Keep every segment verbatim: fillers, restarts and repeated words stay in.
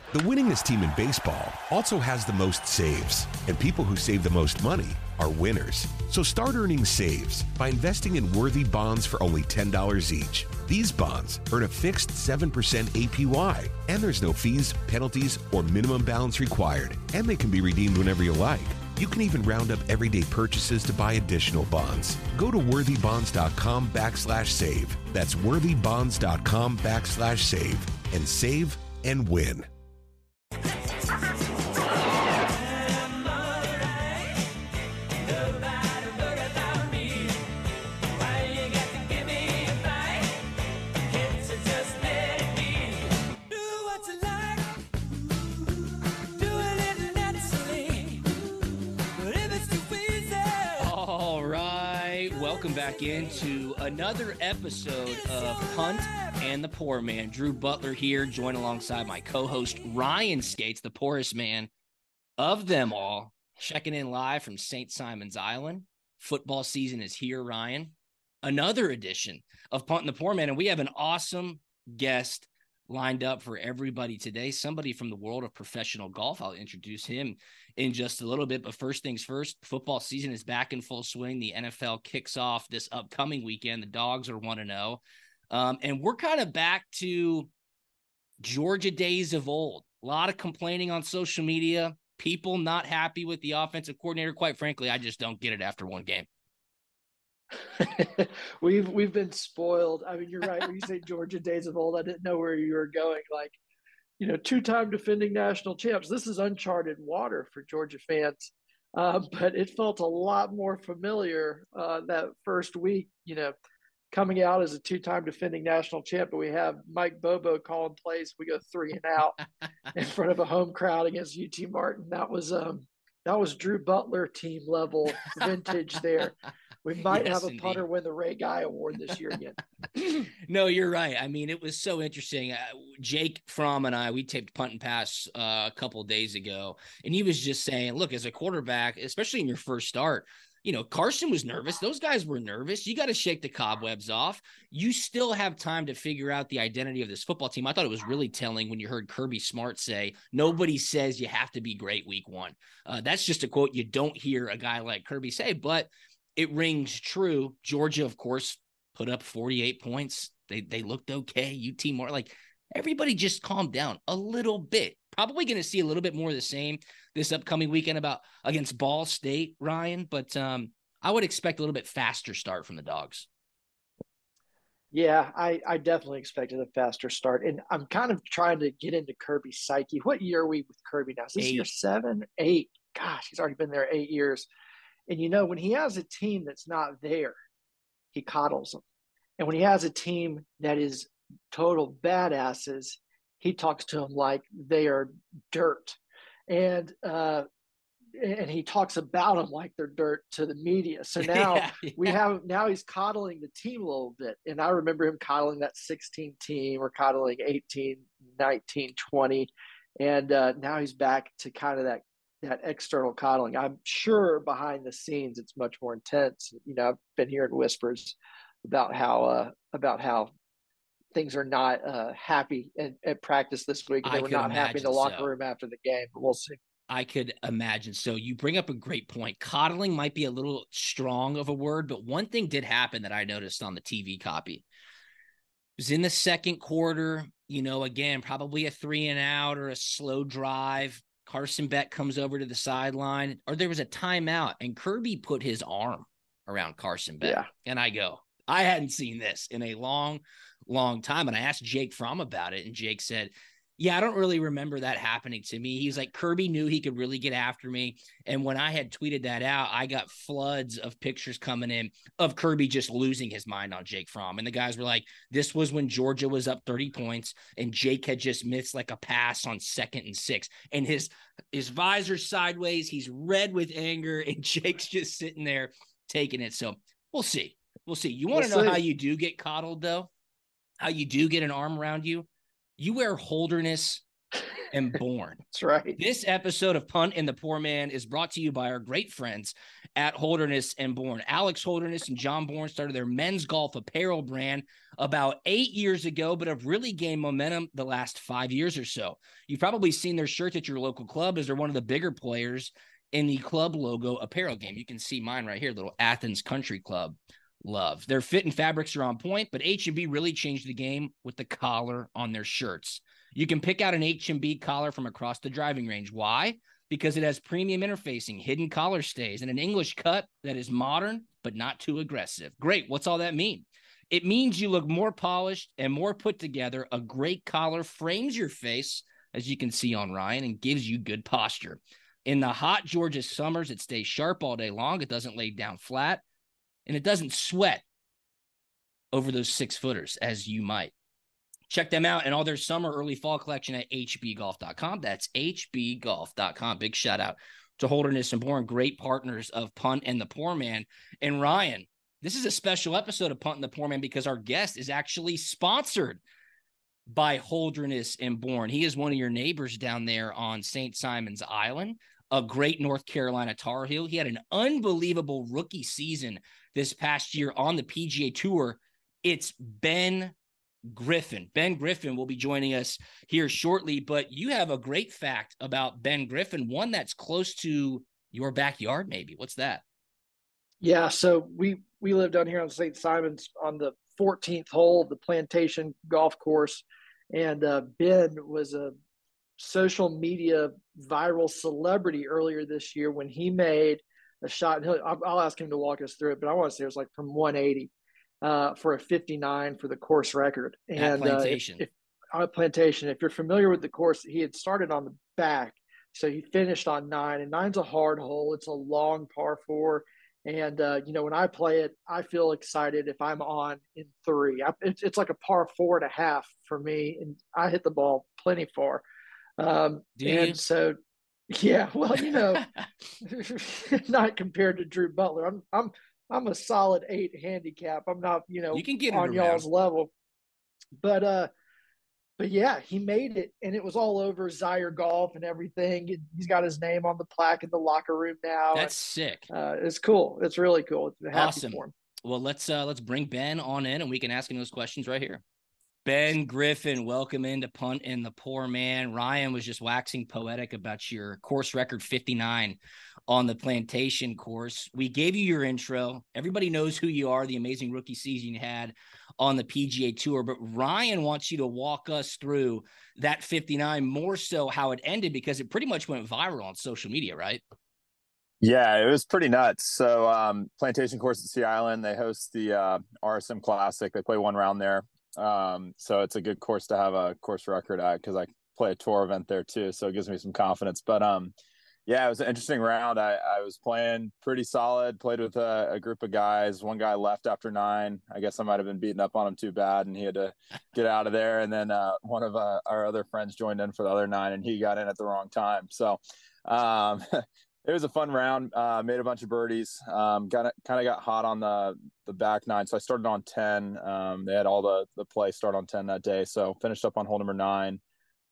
The winningest team in baseball also has the most saves, and people who save the most money are winners. So start earning saves by investing in Worthy bonds for only ten dollars each. These bonds earn a fixed seven percent A P Y, and there's no fees, penalties, or minimum balance required, and they can be redeemed whenever you like. You can even round up everyday purchases to buy additional bonds. Go to worthybonds.com backslash save. That's worthybonds.com backslash save and save and win. Welcome back into another episode of Punt and the Poor Man. Drew Butler here, joined alongside my co-host Ryan Skates, the poorest man of them all, checking in live from Saint Simon's Island. Football season is here, Ryan. Another edition of Punt and the Poor Man, and we have an awesome guest lined up for everybody today. Somebody from the world of professional golf. I'll introduce him in just a little bit. But first things first, football season is back in full swing. The N F L kicks off this upcoming weekend. The Dogs are one and oh. Um, and we're kind of back to Georgia days of old. A lot of complaining on social media. People not happy with the offensive coordinator. Quite frankly, I just don't get it after one game. we've we've been spoiled. I mean, you're right. When you say Georgia days of old, I didn't know where you were going. Like, you know, two-time defending national champs. This is uncharted water for Georgia fans. Uh, but it felt a lot more familiar uh, that first week, you know, coming out as a two-time defending national champ. But we have Mike Bobo calling plays. We go three and out in front of a home crowd against U T Martin. That was um, that was Drew Butler team level vintage there. We might yes, have a indeed. punter win the Ray Guy Award this year again. No, you're right. I mean, it was so interesting. Uh, Jake Fromm and I, we taped Punt and Pass uh, a couple of days ago, and he was just saying, look, as a quarterback, especially in your first start, you know, Carson was nervous. Those guys were nervous. You got to shake the cobwebs off. You still have time to figure out the identity of this football team. I thought it was really telling when you heard Kirby Smart say, nobody says you have to be great week one. Uh, that's just a quote you don't hear a guy like Kirby say, but it rings true. Georgia, of course, put up forty-eight points. They they looked okay. U T more like everybody just calmed down a little bit. Probably going to see a little bit more of the same this upcoming weekend about against Ball State, Ryan. But um, I would expect a little bit faster start from the Dogs. Yeah, I, I definitely expected a faster start. And I'm kind of trying to get into Kirby's psyche. What year are we with Kirby now? Is this eight. year seven, eight? Gosh, he's already been there eight years. And, you know, when he has a team that's not there, he coddles them. And when he has a team that is total badasses, he talks to them like they are dirt. And uh, and he talks about them like they're dirt to the media. So now yeah, yeah. we have – now he's coddling the team a little bit. And I remember him coddling that sixteen team or coddling eighteen, nineteen, twenty. And uh, now he's back to kind of that that external coddling. I'm sure behind the scenes it's much more intense. You know, I've been hearing whispers about how uh, about how things are not uh, happy at, at practice this week. And they I were not happy in the locker so. room after the game, but we'll see. I could imagine. So you bring up a great point. Coddling might be a little strong of a word, but one thing did happen that I noticed on the T V copy. It was in the second quarter, you know, again, probably a three and out or a slow drive. Carson Beck comes over to the sideline, or there was a timeout, and Kirby put his arm around Carson Beck. Yeah. And I go, I hadn't seen this in a long, long time. And I asked Jake Fromm about it, and Jake said, yeah, I don't really remember that happening to me. He's like, Kirby knew he could really get after me. And when I had tweeted that out, I got floods of pictures coming in of Kirby just losing his mind on Jake Fromm. And the guys were like, this was when Georgia was up thirty points and Jake had just missed like a pass on second and six. And his, his visor sideways, he's red with anger, and Jake's just sitting there taking it. So we'll see. We'll see. You want to we'll know see. how you do get coddled, though? How you do get an arm around you? You wear Holderness and Born. That's right. This episode of Punt and the Poor Man is brought to you by our great friends at Holderness and Born. Alex Holderness and John Bourne started their men's golf apparel brand about eight years ago, but have really gained momentum the last five years or so. You've probably seen their shirts at your local club, as they're one of the bigger players in the club logo apparel game. You can see mine right here, little Athens Country Club love. Their fit and fabrics are on point, but H and B really changed the game with the collar on their shirts. You can pick out an H and B collar from across the driving range. Why? Because it has premium interfacing, hidden collar stays, and an English cut that is modern but not too aggressive. Great. What's all that mean? It means you look more polished and more put together. A great collar frames your face, as you can see on Ryan, and gives you good posture. In the hot Georgia summers, it stays sharp all day long. It doesn't lay down flat, and it doesn't sweat over those six footers as you might. Check them out and all their summer early fall collection at h b golf dot com. That's h b golf dot com. Big shout out to Holderness and Born, great partners of Punt and the Poor Man. And Ryan, this is a special episode of Punt and the Poor Man because our guest is actually sponsored by Holderness and Born. He is one of your neighbors down there on Saint Simon's Island, a great North Carolina Tar Heel. He had an unbelievable rookie season this past year on the P G A Tour. It's Ben Griffin. Ben Griffin will be joining us here shortly, but you have a great fact about Ben Griffin, one that's close to your backyard, maybe. What's that? Yeah, so we we live down here on Saint Simon's on the fourteenth hole of the Plantation Golf Course, and uh, Ben was a social media viral celebrity earlier this year when he made a shot. And he'll, I'll, I'll ask him to walk us through it, but I want to say it was like from one eighty. Uh, for a fifty-nine for the course record. And at Plantation. Uh, if, if, on Plantation, if you're familiar with the course, he had started on the back. So he finished on nine, and nine's a hard hole. It's a long par four. And, uh, you know, when I play it, I feel excited if I'm on in three. I, it's, it's like a par four and a half for me, and I hit the ball plenty far. Um, Do and you? so, yeah, well, you know, not compared to Drew Butler. I'm, I'm, I'm a solid eight handicap. I'm not, you know, you can get on y'all's level, but, uh, but yeah, he made it, and it was all over Zaire Golf and everything. He's got his name on the plaque in the locker room now. That's and, sick. Uh, it's cool. It's really cool. It's happy Awesome. for him. Well, let's, uh, let's bring Ben on in and we can ask him those questions right here. Ben Griffin, welcome into Punt and the Poor Man. Ryan was just waxing poetic about your course record fifty-nine on the Plantation course. We gave you your intro. Everybody knows who you are, the amazing rookie season you had on the P G A Tour. But Ryan wants you to walk us through that fifty-nine, more so how it ended, because it pretty much went viral on social media, right? Yeah, it was pretty nuts. So um, Plantation course at Sea Island, they host the uh, R S M Classic. They play one round there. Um, so it's a good course to have a course record at, because I play a tour event there too. So it gives me some confidence. But um, yeah, it was an interesting round. I, I was playing pretty solid, played with a, a group of guys. One guy left after nine. I guess I might have been beating up on him too bad, and he had to get out of there. And then uh, one of uh, our other friends joined in for the other nine, and he got in at the wrong time. So um, it was a fun round. Uh, made a bunch of birdies. Um, got kind of got hot on the the back nine, so I started on ten. Um, they had all the the play start on ten that day, so finished up on hole number nine.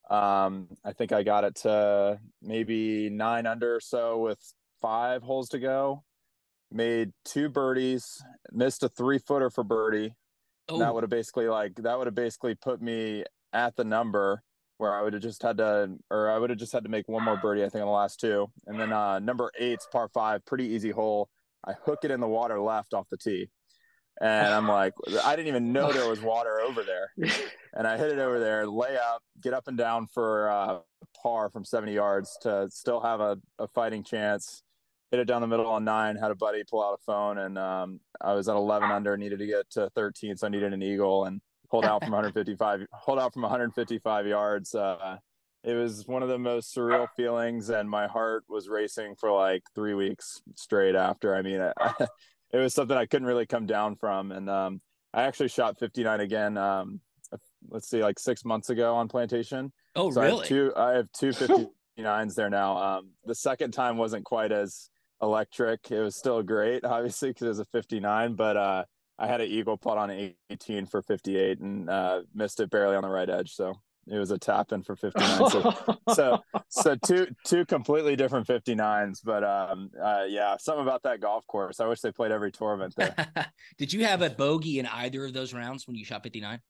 Um, I think I got it to maybe nine under or so with five holes to go. Made two birdies, missed a three footer for birdie. Oh. That would have basically like that would have basically put me at the number where I would have just had to, or I would have just had to make one more birdie, I think, on the last two. And then uh, number eight's par five, pretty easy hole. I hook it in the water left off the tee. And I'm like, I didn't even know there was water over there. And I hit it over there, lay up, get up and down for uh, par from seventy yards to still have a, a fighting chance. Hit it down the middle on nine, had a buddy pull out a phone, and um, I was at eleven under, needed to get to thirteen, so I needed an eagle, and hold out from one fifty-five, hold out from one fifty-five yards. Uh, it was one of the most surreal feelings, and my heart was racing for like three weeks straight after. I mean, I, it was something I couldn't really come down from. And um, I actually shot fifty-nine again. Um, let's see, like six months ago on Plantation. Oh, so really? I have two, I have two fifty-nines there now. Um, the second time wasn't quite as electric. It was still great, obviously, because it was a fifty-nine, but uh, I had an eagle putt on eighteen for fifty-eight and uh, missed it barely on the right edge. So it was a tap in for fifty-nine. So, so, so two, two completely different fifty-nines, but um, uh, yeah, something about that golf course. I wish they played every tour event there. Did you have a bogey in either of those rounds when you shot fifty-nine?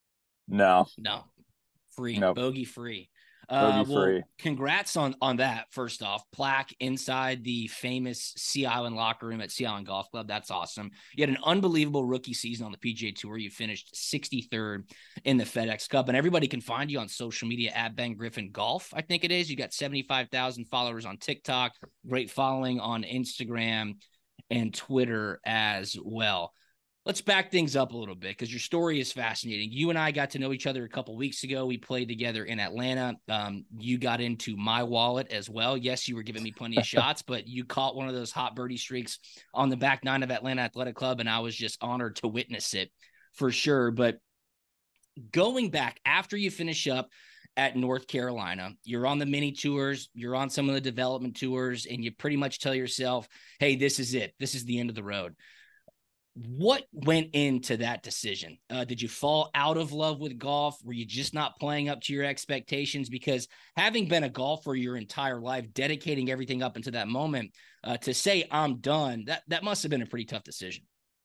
No, no, free, nope. bogey free. Uh, Bogey well, free. Congrats on on that. First off, plaque inside the famous Sea Island locker room at Sea Island Golf Club. That's awesome. You had an unbelievable rookie season on the P G A Tour. You finished sixty-third in the FedEx Cup, and everybody can find you on social media at Ben Griffin Golf. I think it is. You got seventy-five thousand followers on TikTok. Great following on Instagram and Twitter as well. Let's back things up a little bit because your story is fascinating. You and I got to know each other a couple weeks ago. We played together in Atlanta. Um, you got into my wallet as well. Yes, you were giving me plenty of shots, but you caught one of those hot birdie streaks on the back nine of Atlanta Athletic Club, and I was just honored to witness it for sure. But going back after you finish up at North Carolina, you're on the mini tours, you're on some of the development tours, and you pretty much tell yourself, hey, this is it. This is the end of the road. What went into that decision? Uh, did you fall out of love with golf? Were you just not playing up to your expectations? Because having been a golfer your entire life, dedicating everything up into that moment, uh, to say I'm done, that that must have been a pretty tough decision.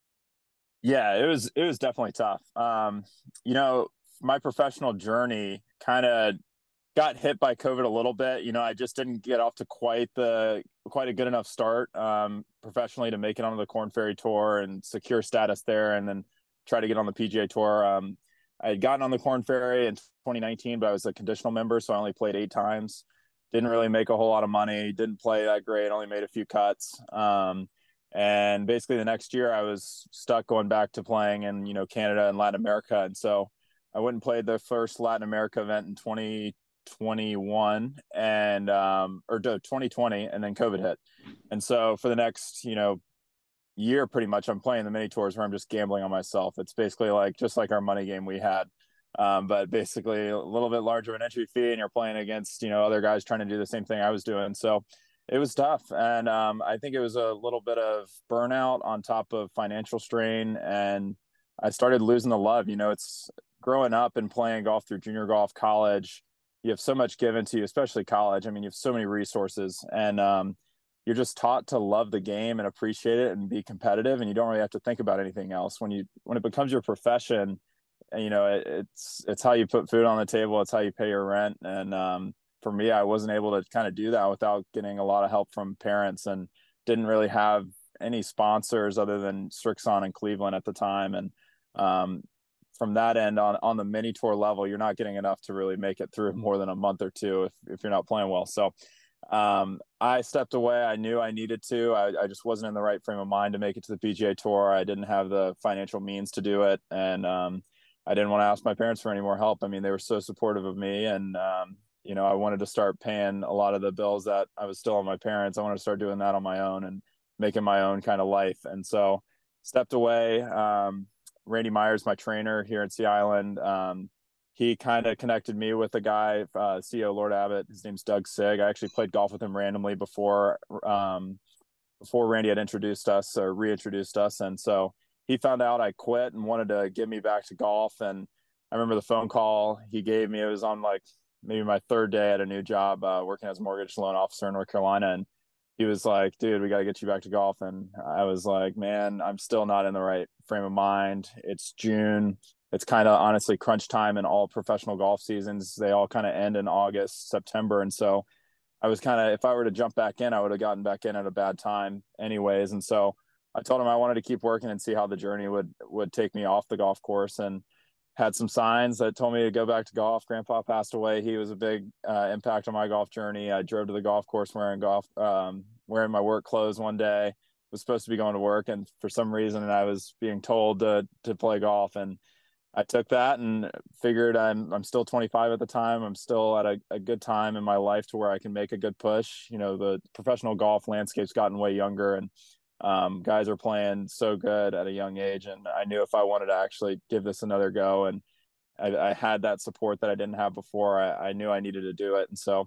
Yeah, it was, it was definitely tough. Um, you know, my professional journey kind of got hit by COVID a little bit. You know, I just didn't get off to quite the quite a good enough start um, professionally to make it onto the Korn Ferry Tour and secure status there, and then try to get on the P G A Tour. Um, I had gotten on the Korn Ferry in twenty nineteen, but I was a conditional member, so I only played eight times. Didn't really make a whole lot of money. Didn't play that great. Only made a few cuts. Um, and basically, the next year, I was stuck going back to playing in you know Canada and Latin America, and so I went and played the first Latin America event in twenty twenty-one and um or twenty twenty, and then COVID hit, and so for the next you know year pretty much I'm playing the mini tours where I'm just gambling on myself. It's basically like just like our money game we had, um but basically a little bit larger of an entry fee, and you're playing against you know other guys trying to do the same thing I was doing. So it was tough, and um I think it was a little bit of burnout on top of financial strain, and I started losing the love. You know it's growing up and playing golf through junior golf, college, you have so much given to you, especially college. I mean, you have so many resources, and um, you're just taught to love the game and appreciate it and be competitive. And you don't really have to think about anything else when you, when it becomes your profession. You know, it, it's, it's how you put food on the table. It's how you pay your rent. And um, for me, I wasn't able to kind of do that without getting a lot of help from parents, and didn't really have any sponsors other than Strixon in Cleveland at the time. And um, from that end on, on the mini tour level, you're not getting enough to really make it through more than a month or two if, if you're not playing well. So um, I stepped away. I knew I needed to, I, I just wasn't in the right frame of mind to make it to the P G A Tour. I didn't have the financial means to do it. And um, I didn't want to ask my parents for any more help. I mean, they were so supportive of me, and um, you know, I wanted to start paying a lot of the bills that I was still on my parents. I wanted to start doing that on my own and making my own kind of life. And so stepped away. Um, Randy Myers, my trainer here at Sea Island, um, he kind of connected me with a guy, uh, C E O Lord Abbott. His name's Doug Sigg. I actually played golf with him randomly before, um, before Randy had introduced us or reintroduced us. And so he found out I quit and wanted to get me back to golf. And I remember the phone call he gave me. It was on like maybe my third day at a new job, uh, working as a mortgage loan officer in North Carolina. And he was like, dude, we got to get you back to golf. And I was like, man, I'm still not in the right frame of mind. It's June. It's kind of honestly crunch time in all professional golf seasons. They all kind of end in August, September. And so I was kind of, if I were to jump back in, I would have gotten back in at a bad time anyways. And so I told him I wanted to keep working and see how the journey would, would take me off the golf course, and had some signs that told me to go back to golf. Grandpa passed away. He was a big uh, impact on my golf journey. I drove to the golf course wearing golf, um, wearing my work clothes one day, was supposed to be going to work. And for some reason I was being told to, to play golf. And I took that and figured I'm, I'm still twenty-five at the time. I'm still at a, a good time in my life to where I can make a good push. You know, the professional golf landscape's gotten way younger, and Um, guys are playing so good at a young age. And I knew if I wanted to actually give this another go, and I, I had that support that I didn't have before, I, I knew I needed to do it. And so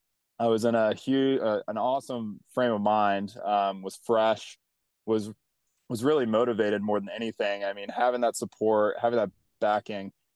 I was in a huge, uh, an awesome frame of mind, um, was fresh, was, was really motivated more than anything. I mean, having that support, having that backing,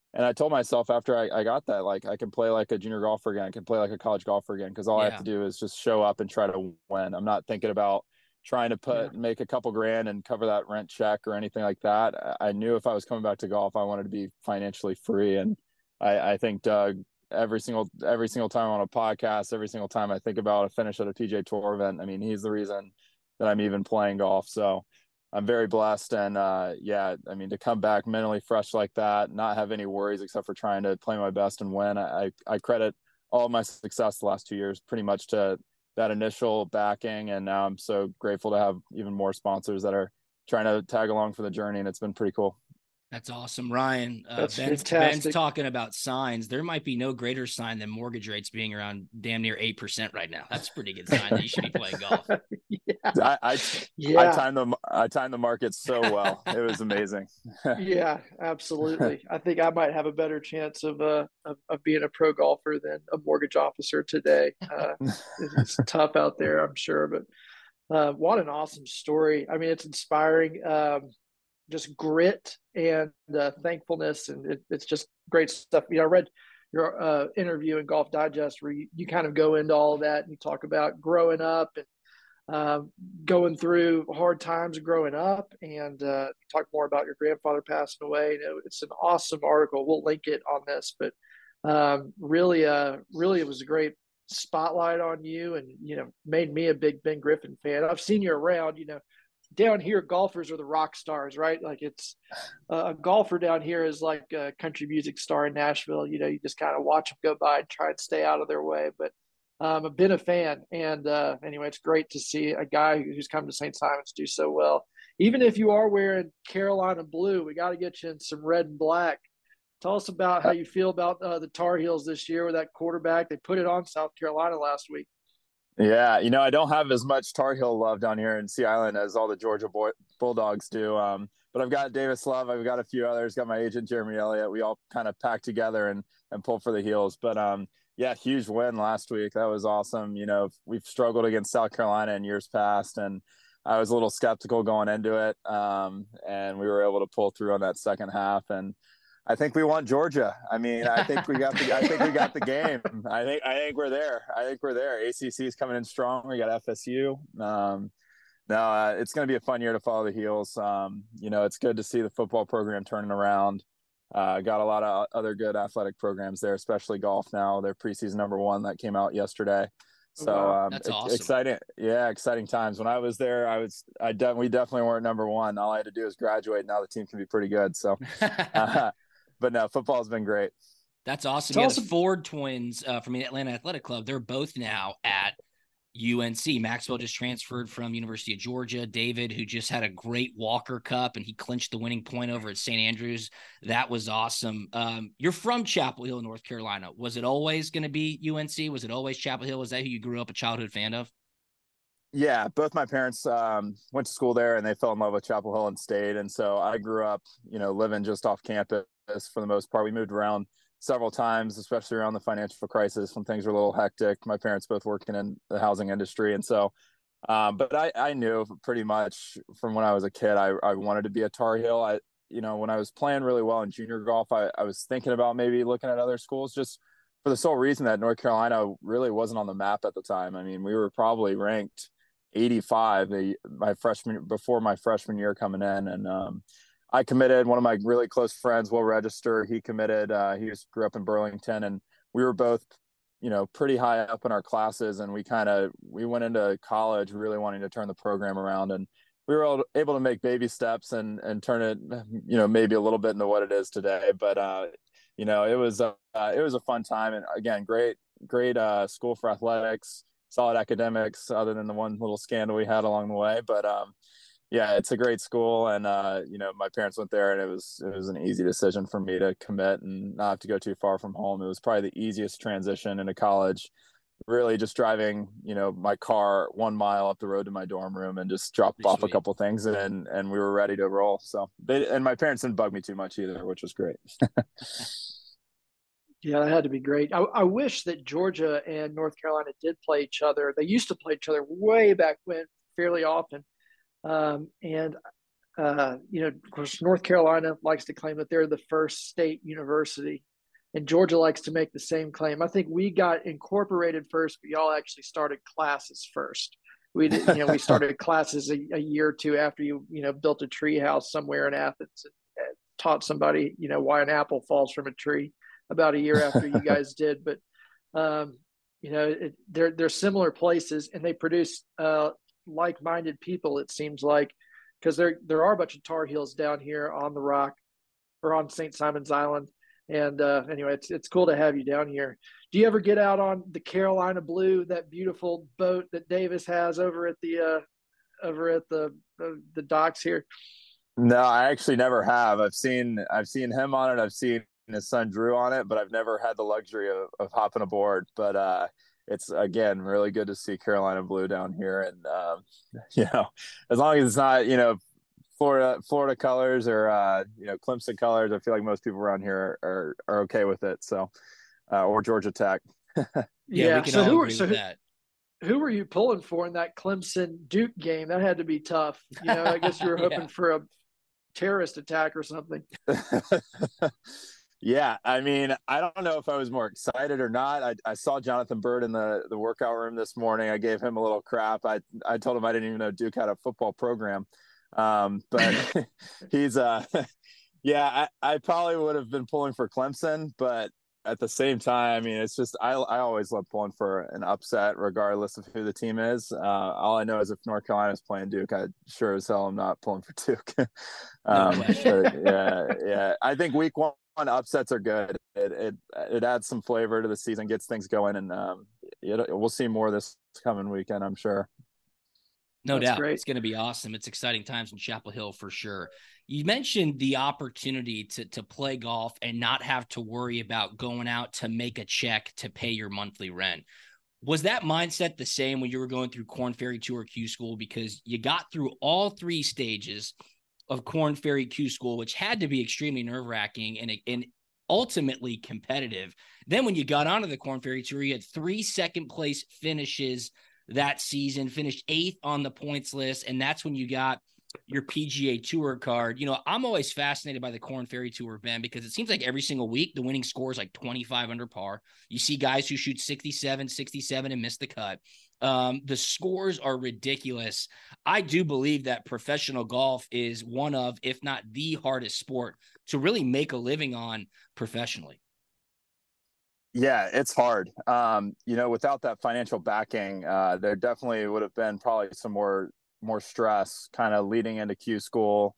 And I told myself after I, I got that, like, I can play like a junior golfer again. I can play like a college golfer again. Cause all Yeah. I have to do is just show up and try to win. I'm not thinking about trying to put, Yeah. make a couple grand and cover that rent check or anything like that. I knew if I was coming back to golf, I wanted to be financially free. And I, I think Doug, every single, every single time on a podcast, every single time I think about a finish at a P G A Tour event, I mean, he's the reason that I'm even playing golf. So I'm very blessed. And uh, yeah, I mean, to come back mentally fresh like that, not have any worries except for trying to play my best and win. I, I credit all of my success the last two years pretty much to that initial backing. And now I'm so grateful to have even more sponsors that are trying to tag along for the journey. And it's been pretty cool. That's awesome, Ryan. Uh, That's Ben's, fantastic. Ben's talking about signs. There might be no greater sign than mortgage rates being around damn near eight percent right now. That's a pretty good sign that you should be playing golf. yeah. I, I, yeah. I timed the I timed the market so well. It was amazing. yeah, absolutely. I think I might have a better chance of uh of, of being a pro golfer than a mortgage officer today. Uh, it's tough out there, I'm sure, but uh, what an awesome story. I mean, it's inspiring. Um, just grit and uh, thankfulness, and it, it's just great stuff. You know, I read your uh, interview in Golf Digest where you, you kind of go into all of that and you talk about growing up and um, going through hard times growing up, and uh, talk more about your grandfather passing away. You know, it's an awesome article. We'll link it on this, but um, really, uh, really, it was a great spotlight on you, and you know, made me a big Ben Griffin fan. I've seen you around. You know, down here, golfers are the rock stars, right? Like it's uh, a golfer down here is like a country music star in Nashville. You know, you just kind of watch them go by and try and stay out of their way, but. Um, I've been a fan, and uh, anyway, it's great to see a guy who's come to Saint Simons do so well. Even if you are wearing Carolina blue, we got to get you in some red and black. Tell us about how you feel about uh, the Tar Heels this year with that quarterback. They put it on South Carolina last week. Yeah, you know, I don't have as much Tar Heel love down here in Sea Island as all the Georgia boy, Bulldogs do. Um, but I've got Davis Love. I've got a few others. Got my agent Jeremy Elliott. We all kind of pack together and and pull for the Heels. But um, yeah, huge win last week. That was awesome. You know, we've struggled against South Carolina in years past, and I was a little skeptical going into it. Um, and we were able to pull through on that second half. And I think we want Georgia. I mean, I think we got the. I think we got the game. I think. I think we're there. I think we're there. A C C is coming in strong. We got F S U. Um, no, uh, it's going to be a fun year to follow the Heels. Um, you know, it's good to see the football program turning around. Uh, got a lot of other good athletic programs there, especially golf now. Their preseason number one that came out yesterday. So wow, um, that's e- awesome. exciting. Yeah, exciting times. When I was there, I was, I de- we definitely weren't number one. All I had to do was graduate. Now the team can be pretty good. So, uh, but no, football has been great. That's awesome. Tell Yeah, us the a- Ford twins uh, from the Atlanta Athletic Club, they're both now at U N C. Maxwell just transferred from University of Georgia. David, who just had a great Walker Cup, and he clinched the winning point over at Saint Andrews. That was awesome. Um, you're from Chapel Hill, North Carolina. Was it always going to be U N C? Was it always Chapel Hill? Was that who you grew up a childhood fan of? Yeah, both my parents um, went to school there, and they fell in love with Chapel Hill and stayed. And so I grew up, you know, living just off campus for the most part. We moved around several times, especially around the financial crisis when things were a little hectic. My parents both working in the housing industry. And so, um, but I, I knew pretty much from when I was a kid, I, I wanted to be a Tar Heel. I, you know, when I was playing really well in junior golf, I, I was thinking about maybe looking at other schools just for the sole reason that North Carolina really wasn't on the map at the time. I mean, we were probably ranked eighty-five the, my freshman before my freshman year coming in. And, um, I committed. One of my really close friends, Will Register, he committed. Uh, he was, grew up in Burlington, and we were both, you know, pretty high up in our classes. And we kind of we went into college really wanting to turn the program around, and we were able to make baby steps and and turn it, you know, maybe a little bit into what it is today. But uh, you know, it was a uh, it was a fun time, and again, great great uh, school for athletics, solid academics, other than the one little scandal we had along the way. But um, yeah, it's a great school, and uh, you know, my parents went there, and it was it was an easy decision for me to commit and not have to go too far from home. It was probably the easiest transition into college. Really, just driving, you know, my car one mile up the road to my dorm room and just drop Pretty off sweet. a couple things, and and we were ready to roll. So they and my parents didn't bug me too much either, which was great. Yeah, that had to be great. I, I wish that Georgia and North Carolina did play each other. They used to play each other way back when, fairly often. Um, and uh, you know, of course, North Carolina likes to claim that they're the first state university, and Georgia likes to make the same claim. I think we got incorporated first, but y'all actually started classes first. We did, you know, we started classes a, a year or two after you, you know, built a tree house somewhere in Athens and taught somebody, you know, why an apple falls from a tree about a year after you guys did. But, um, you know, it, they're, they're similar places, and they produce uh, like-minded people, it seems like, because there, there are a bunch of Tar Heels down here on the Rock or on Saint Simon's Island. And uh, anyway, it's it's cool to have you down here. Do you ever get out on the Carolina Blue, that beautiful boat that Davis has over at the uh, over at the uh, the docks here? No, I actually never have. I've seen I've seen him on it. I've seen his son Drew on it, but I've never had the luxury of, of hopping aboard. But uh, it's, again, really good to see Carolina Blue down here. And um, you know, as long as it's not, you know, Florida, Florida colors or, uh, you know, Clemson colors, I feel like most people around here are, are okay with it. So, uh, or Georgia Tech. yeah, yeah. We can so all who, agree so with who, that. Who were you pulling for in that Clemson Duke game? That had to be tough. You know, I guess you were hoping yeah. for a terrorist attack or something. Yeah, I mean, I don't know if I was more excited or not. I, I saw Jonathan Byrd in the, the workout room this morning. I gave him a little crap. I I told him I didn't even know Duke had a football program. Um, but he's, uh, yeah, I, I probably would have been pulling for Clemson, but at the same time, I mean, it's just, I, I always love pulling for an upset regardless of who the team is. Uh, all I know is if North Carolina's playing Duke, I sure as hell I'm not pulling for Duke. um, No question. but yeah, yeah. I think week one upsets are good. It, it, it adds some flavor to the season, gets things going, and um, it, we'll see more this coming weekend, I'm sure. No That's doubt. great. It's going to be awesome. It's exciting times in Chapel Hill for sure. You mentioned the opportunity to, to play golf and not have to worry about going out to make a check to pay your monthly rent. Was that mindset the same when you were going through Korn Ferry Tour Q School? Because you got through all three stages of Korn Ferry Q School, which had to be extremely nerve-wracking and, and ultimately competitive. Then when you got onto the Korn Ferry Tour, you had three second place finishes that season, finished eighth on the points list, and that's when you got your P G A Tour card. You know, I'm always fascinated by the Korn Ferry Tour, Ben, because it seems like every single week the winning score is like twenty-five under par. You see guys who shoot sixty-seven, sixty-seven and miss the cut. Um, the scores are ridiculous. I do believe that professional golf is one of, if not the hardest sport to really make a living on professionally. Yeah, it's hard. Um, you know, without that financial backing, uh, there definitely would have been probably some more more stress kind of leading into Q school.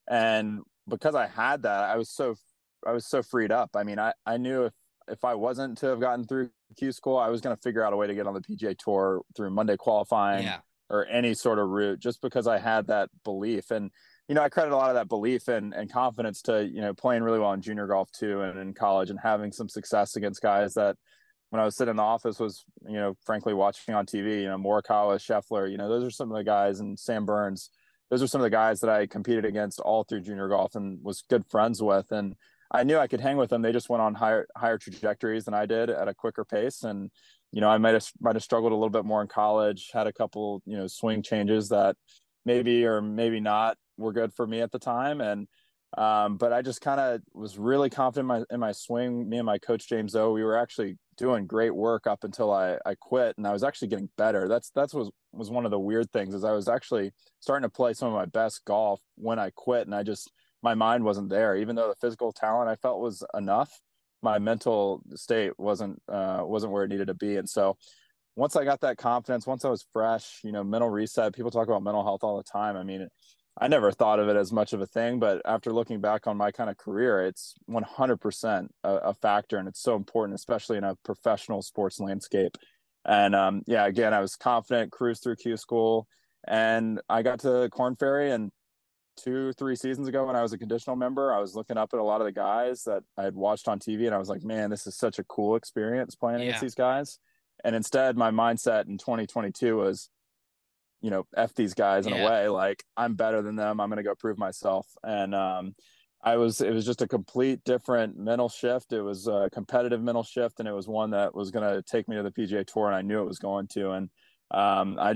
And because I had that, I was so I was so freed up. I mean, I, I knew if if I wasn't to have gotten through Q school, I was going to figure out a way to get on the P G A Tour through Monday qualifying yeah. or any sort of route, just because I had that belief. And you know, I credit a lot of that belief and, and confidence to, you know, playing really well in junior golf too, and in college, and having some success against guys that when I was sitting in the office was, you know, frankly watching on T V, you know, Morikawa, Scheffler, you know, those are some of the guys, and Sam Burns, those are some of the guys that I competed against all through junior golf and was good friends with. And I knew I could hang with them. They just went on higher, higher trajectories than I did at a quicker pace. And, you know, I might have, might have struggled a little bit more in college, had a couple, you know, swing changes that maybe, or maybe not, were good for me at the time. And um but I just kind of was really confident in my in my swing. Me and my coach James O, we were actually doing great work up until I I quit, and I was actually getting better. That's that's was was one of the weird things, is I was actually starting to play some of my best golf when I quit, and I just, my mind wasn't there. Even though the physical talent I felt was enough, my mental state wasn't uh wasn't where it needed to be. And so once I got that confidence, once I was fresh, you know, mental reset, people talk about mental health all the time. I mean, I never thought of it as much of a thing, but after looking back on my kind of career, it's one hundred percent a, a factor. And it's so important, especially in a professional sports landscape. And um, yeah, again, I was confident, cruised through Q school, and I got to Korn Ferry. And two, three seasons ago when I was a conditional member, I was looking up at a lot of the guys that I had watched on T V, and I was like, man, this is such a cool experience playing Yeah. against these guys. And instead, my mindset in twenty twenty-two was, you know, F these guys in Yeah. a way, like I'm better than them. I'm going to go prove myself. And um, I was, it was just a complete different mental shift. It was a competitive mental shift, and it was one that was going to take me to the P G A Tour, and I knew it was going to. And um, I just,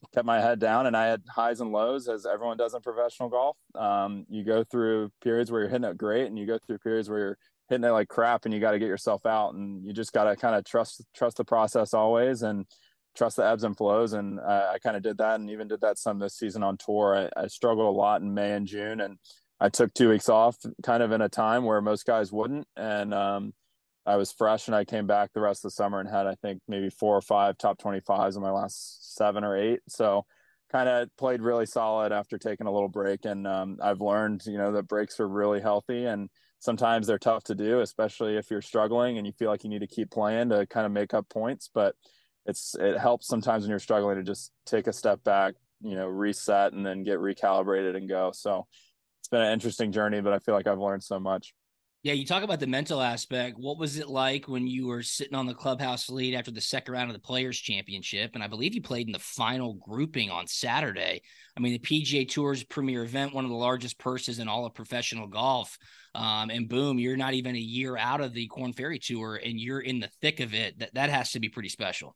kept my head down, and I had highs and lows as everyone does in professional golf. Um, you go through periods where you're hitting it great, and you go through periods where you're hitting it like crap, and you got to get yourself out, and you just got to kind of trust, trust the process always, and trust the ebbs and flows. And I, I kind of did that, and even did that some this season on tour. I, I struggled a lot in May and June, and I took two weeks off kind of in a time where most guys wouldn't. And, um, I was fresh, and I came back the rest of the summer and had, I think, maybe four or five top twenty-fives in my last seven or eight. So kind of played really solid after taking a little break. And um, I've learned, you know, that breaks are really healthy, and sometimes they're tough to do, especially if you're struggling and you feel like you need to keep playing to kind of make up points. But it's, it helps sometimes when you're struggling to just take a step back, you know, reset, and then get recalibrated and go. So it's been an interesting journey, but I feel like I've learned so much. Yeah, you talk about the mental aspect. What was it like when you were sitting on the clubhouse lead after the second round of the Players' Championship? And I believe you played in the final grouping on Saturday. I mean, the P G A Tour's premier event, one of the largest purses in all of professional golf. Um, and boom, you're not even a year out of the Korn Ferry Tour, and you're in the thick of it. That that has to be pretty special.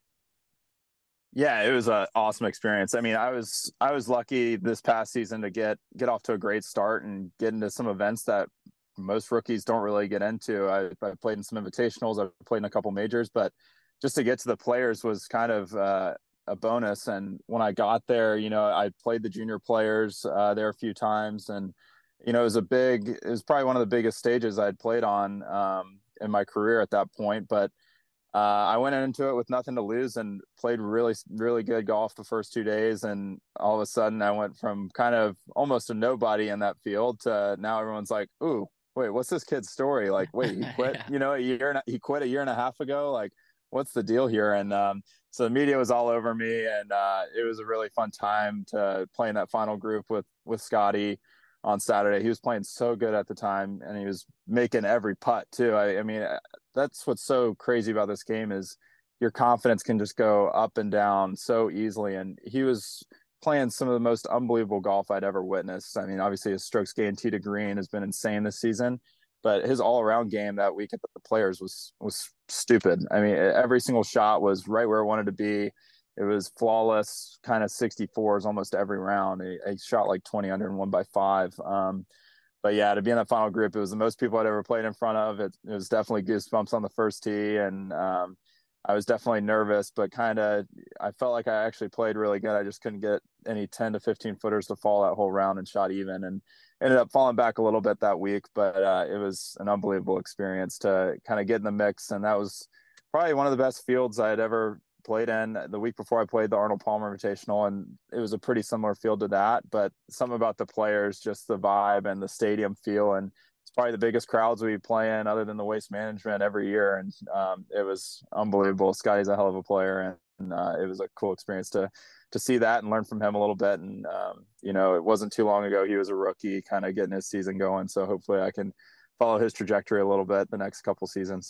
Yeah, it was an awesome experience. I mean, I was I was lucky this past season to get get off to a great start and get into some events that most rookies don't really get into. I, I played in some invitationals, I played in a couple majors, but just to get to the Players was kind of uh, a bonus. And when I got there, you know, I played the junior Players uh, there a few times, and you know, it was a big, it was probably one of the biggest stages I'd played on um, in my career at that point. But uh, I went into it with nothing to lose and played really, really good golf the first two days. And all of a sudden I went from kind of almost a nobody in that field to now everyone's like, ooh, wait, what's this kid's story? Like, wait, he quit, yeah. you know, a year, and he quit a year and a half ago. Like, what's the deal here? And um, so the media was all over me, and uh, it was a really fun time to play in that final group with, with Scotty on Saturday. He was playing so good at the time, and he was making every putt too. I, I mean, that's what's so crazy about this game is your confidence can just go up and down so easily. And he was playing some of the most unbelievable golf I'd ever witnessed. I mean, obviously his strokes gained tee to green has been insane this season, but his all around game that week at the Players was, was stupid. I mean, every single shot was right where it wanted to be. It was flawless, kind of sixty-fours almost every round. He, he shot like twenty under and won by five. Um, but yeah, to be in that final group, it was the most people I'd ever played in front of. It, it was definitely goosebumps on the first tee. And, um, I was definitely nervous, but kind of, I felt like I actually played really good. I just couldn't get any ten to fifteen footers to fall that whole round and shot even, and ended up falling back a little bit that week. But uh, it was an unbelievable experience to kind of get in the mix. And that was probably one of the best fields I had ever played in. The week before I played the Arnold Palmer Invitational, and it was a pretty similar field to that, but something about the Players, just the vibe and the stadium feel, and it's probably the biggest crowds we play in other than the Waste Management every year. And um, it was unbelievable. Scotty's a hell of a player, and uh, it was a cool experience to, to see that and learn from him a little bit. And, um, you know, it wasn't too long ago, he was a rookie kind of getting his season going. So hopefully I can follow his trajectory a little bit the next couple seasons.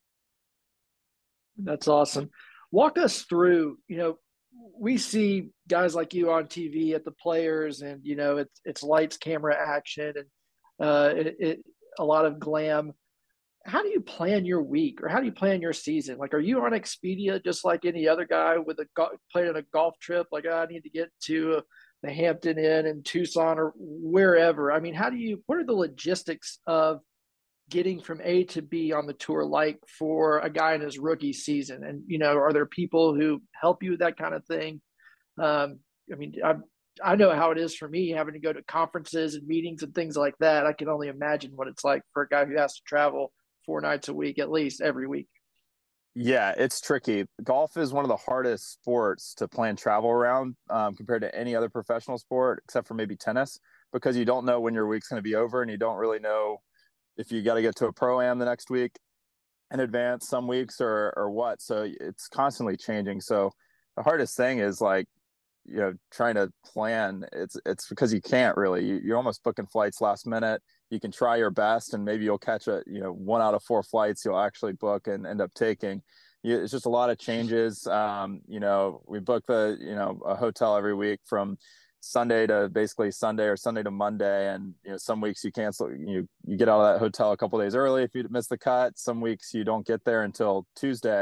That's awesome. Walk us through, you know, we see guys like you on T V at the Players, and, you know, it's, it's lights, camera, action, and, Uh, it, it a lot of glam. How do you plan your week, or how do you plan your season? Like, are you on Expedia just like any other guy with a go- planning a golf trip? Like, oh, I need to get to the Hampton Inn in Tucson or wherever. I mean, how do you? What are the logistics of getting from A to B on the tour like for a guy in his rookie season? And you know, are there people who help you with that kind of thing? Um, I mean, I'm I know how it is for me having to go to conferences and meetings and things like that. I can only imagine what it's like for a guy who has to travel four nights a week, at least every week. Yeah, it's tricky. Golf is one of the hardest sports to plan travel around um, compared to any other professional sport, except for maybe tennis, because you don't know when your week's going to be over, and you don't really know if you got to get to a pro-am the next week in advance some weeks or, or what. So it's constantly changing. So the hardest thing is like, you know, trying to plan. It's it's because you can't really. You, you're almost booking flights last minute. You can try your best, and maybe you'll catch a you know one out of four flights you'll actually book and end up taking. You, it's just a lot of changes. Um, you know, we book the you know a hotel every week from Sunday to basically Sunday or Sunday to Monday, and you know some weeks you cancel. You you get out of that hotel a couple of days early if you miss the cut. Some weeks you don't get there until Tuesday.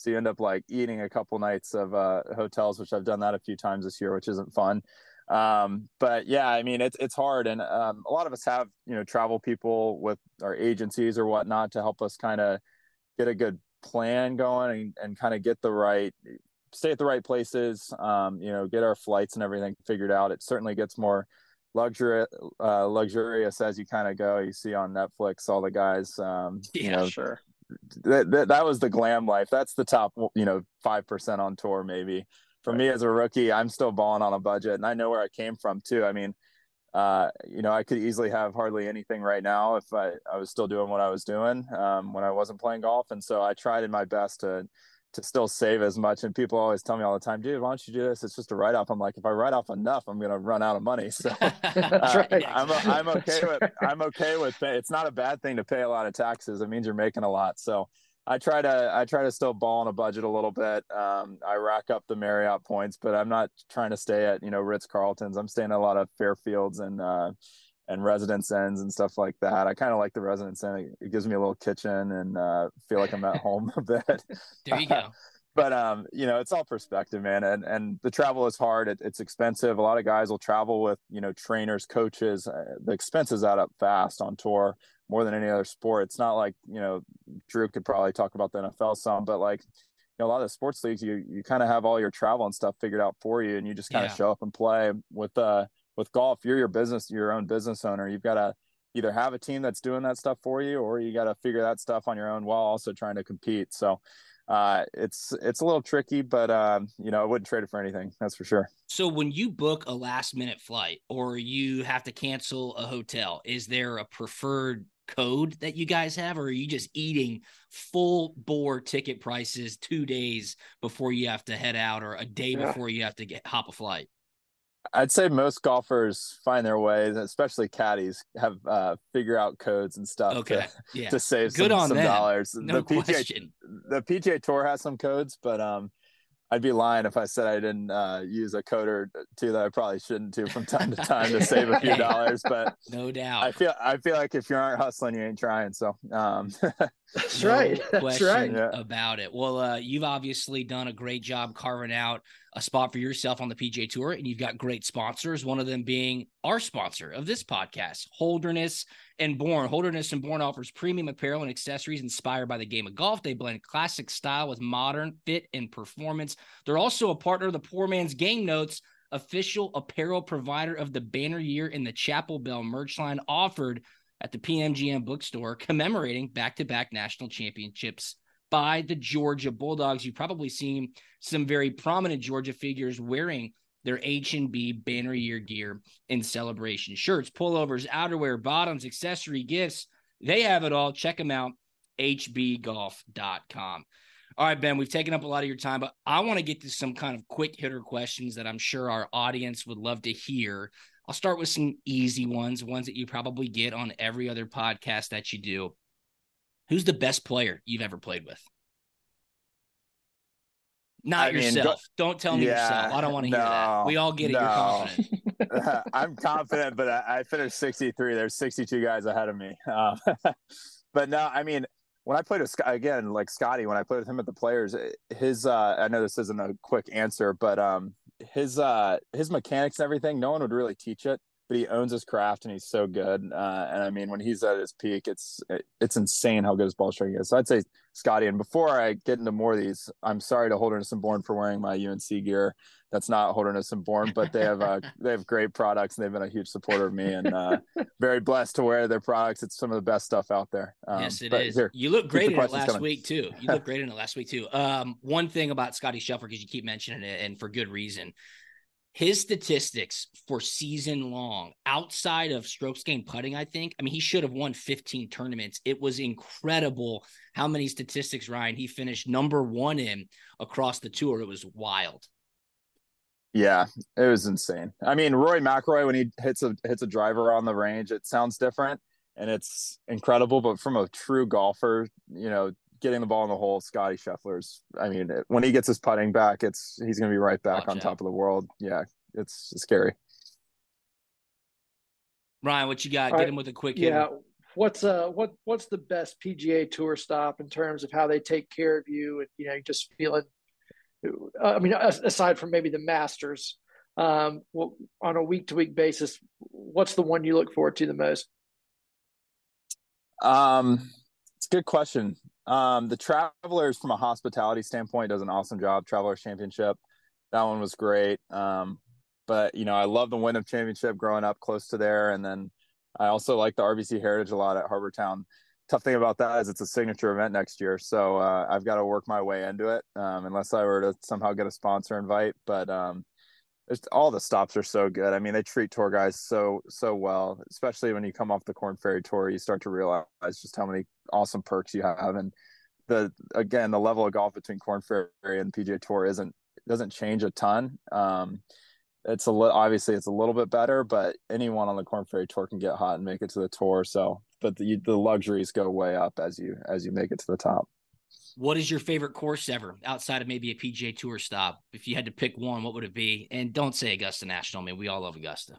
So you end up like eating a couple nights of uh, hotels, which I've done that a few times this year, which isn't fun. Um, but yeah, I mean, it's, it's hard. And um, a lot of us have, you know, travel people with our agencies or whatnot to help us kind of get a good plan going and, and kind of get the right, stay at the right places, um, you know, get our flights and everything figured out. It certainly gets more luxury, uh, luxurious as you kind of go. You see on Netflix, all the guys, um, yeah, you know, sure. That, that that was the glam life. That's the top, you know, five percent on tour. Maybe for right. me as a rookie, I'm still balling on a budget, and I know where I came from too. I mean, uh, you know, I could easily have hardly anything right now if I, I was still doing what I was doing um, when I wasn't playing golf, and so I tried in my best to to still save as much. And people always tell me all the time, dude, why don't you do this? It's just a write off. I'm like, if I write off enough, I'm going to run out of money. So uh, right. I'm, I'm okay with, I'm okay with pay. It's not a bad thing to pay a lot of taxes. It means you're making a lot. So I try to, I try to still ball on a budget a little bit. Um, I rack up the Marriott points, but I'm not trying to stay at, you know, Ritz Carltons. I'm staying at a lot of Fairfields and, uh, and Residence Inns and stuff like that. I kind of like the Residence Inn. It gives me a little kitchen and uh, feel like I'm at home a bit. There you go. But, um, you know, it's all perspective, man. And, and the travel is hard. It, it's expensive. A lot of guys will travel with, you know, trainers, coaches. Uh, the expenses add up fast on tour more than any other sport. It's not like, you know, Drew could probably talk about the N F L some, but like, you know, a lot of the sports leagues, you, you kind of have all your travel and stuff figured out for you. And you just kind of Yeah. show up and play with, uh, with golf. You're your business, your own business owner. You've got to either have a team that's doing that stuff for you, or you got to figure that stuff on your own while also trying to compete. So uh, it's, it's a little tricky, but um, you know, I wouldn't trade it for anything. That's for sure. So when you book a last minute flight or you have to cancel a hotel, is there a preferred code that you guys have, or are you just eating full bore ticket prices two days before you have to head out, or a day Yeah. before you have to get hop a flight? I'd say most golfers find their ways, especially caddies, have uh, figure out codes and stuff Okay. to, Yeah. to save Good some, on some them. dollars. No the P G A, question. the P G A Tour has some codes, but um, I'd be lying if I said I didn't uh, use a code or two that I probably shouldn't do from time to time to save a few Hey, dollars. But no doubt. I feel I feel like if you aren't hustling, you ain't trying. So um, That's No right. That's question right. Yeah. about it. Well, uh, you've obviously done a great job carving out a spot for yourself on the P G A Tour, and you've got great sponsors, one of them being our sponsor of this podcast, Holderness and Bourne. Holderness and Bourne offers premium apparel and accessories inspired by the game of golf. They blend classic style with modern fit and performance. They're also a partner of the Poor Man's Game Notes, official apparel provider of the banner year in the Chapel Bell merch line offered at the P M G M bookstore, commemorating back-to-back national championships by the Georgia Bulldogs. You've probably seen some very prominent Georgia figures wearing their H and B banner year gear in celebration. Shirts, pullovers, outerwear, bottoms, accessory, gifts. They have it all. Check them out, h b golf dot com. All right, Ben, we've taken up a lot of your time, but I want to get to some kind of quick hitter questions that I'm sure our audience would love to hear. I'll start with some easy ones, ones that you probably get on every other podcast that you do. Who's the best player you've ever played with? Not I mean, yourself. go, Don't tell me yeah, yourself. I don't want to no, hear that. We all get it. No. You're confident. I'm confident, but I, I finished sixty-three. There's sixty-two guys ahead of me. Uh, but no, I mean, when I played with Scott, again, like Scotty, when I played with him at the Players, his, uh, I know this isn't a quick answer, but um, his, uh, his mechanics and everything, no one would really teach it, but he owns his craft and he's so good. Uh, and I mean, when he's at his peak, it's, it, it's insane how good his ball striking is. So I'd say Scotty. And before I get into more of these, I'm sorry to Holderness and Bourne for wearing my U N C gear. That's not Holderness and Bourne, but they have uh, they have great products and they've been a huge supporter of me, and uh, very blessed to wear their products. It's some of the best stuff out there. Um, yes, it is. Here, you look great in it last coming. week too. You look great in it last week too. Um, one thing about Scotty Scheffler, because you keep mentioning it, and for good reason, his statistics for season long, outside of strokes gained putting, I think, I mean, he should have won fifteen tournaments. It was incredible how many statistics, Ryan, he finished number one in across the tour. It was wild. Yeah, it was insane. I mean, Rory McIlroy, when he hits a hits a driver on the range, it sounds different and it's incredible. But from a true golfer, you know, getting the ball in the hole, Scotty Scheffler's, I mean, when he gets his putting back, it's he's going to be right back Watch on out. top of the world. Yeah, it's scary. Ryan, what you got? All Get right. him with a quick Yeah. hitter. what's uh what what's the best P G A Tour stop in terms of how they take care of you and you know just feeling? I mean, aside from maybe the Masters, um, on a week to week basis, what's the one you look forward to the most? Um, it's a good question. Um, the Travelers, from a hospitality standpoint, does an awesome job. Travelers Championship, that one was great. Um, but you know, I love the Wyndham Championship growing up close to there, and then I also like the R B C Heritage a lot at Harbour Town. Tough thing about that is it's a signature event next year, so uh, I've got to work my way into it, um, unless I were to somehow get a sponsor invite. But um, it's, all the stops are so good. I mean, they treat tour guys so so well, especially when you come off the Corn Ferry Tour. You start to realize just how many awesome perks you have, and the again the level of golf between Corn Ferry and P G A Tour isn't doesn't change a ton. Um, it's a li- obviously it's a little bit better, but anyone on the Corn Ferry Tour can get hot and make it to the tour. So, but the the luxuries go way up as you as you make it to the top. What is your favorite course ever outside of maybe a P G A Tour stop? If you had to pick one, what would it be? And don't say Augusta National. I mean, we all love Augusta.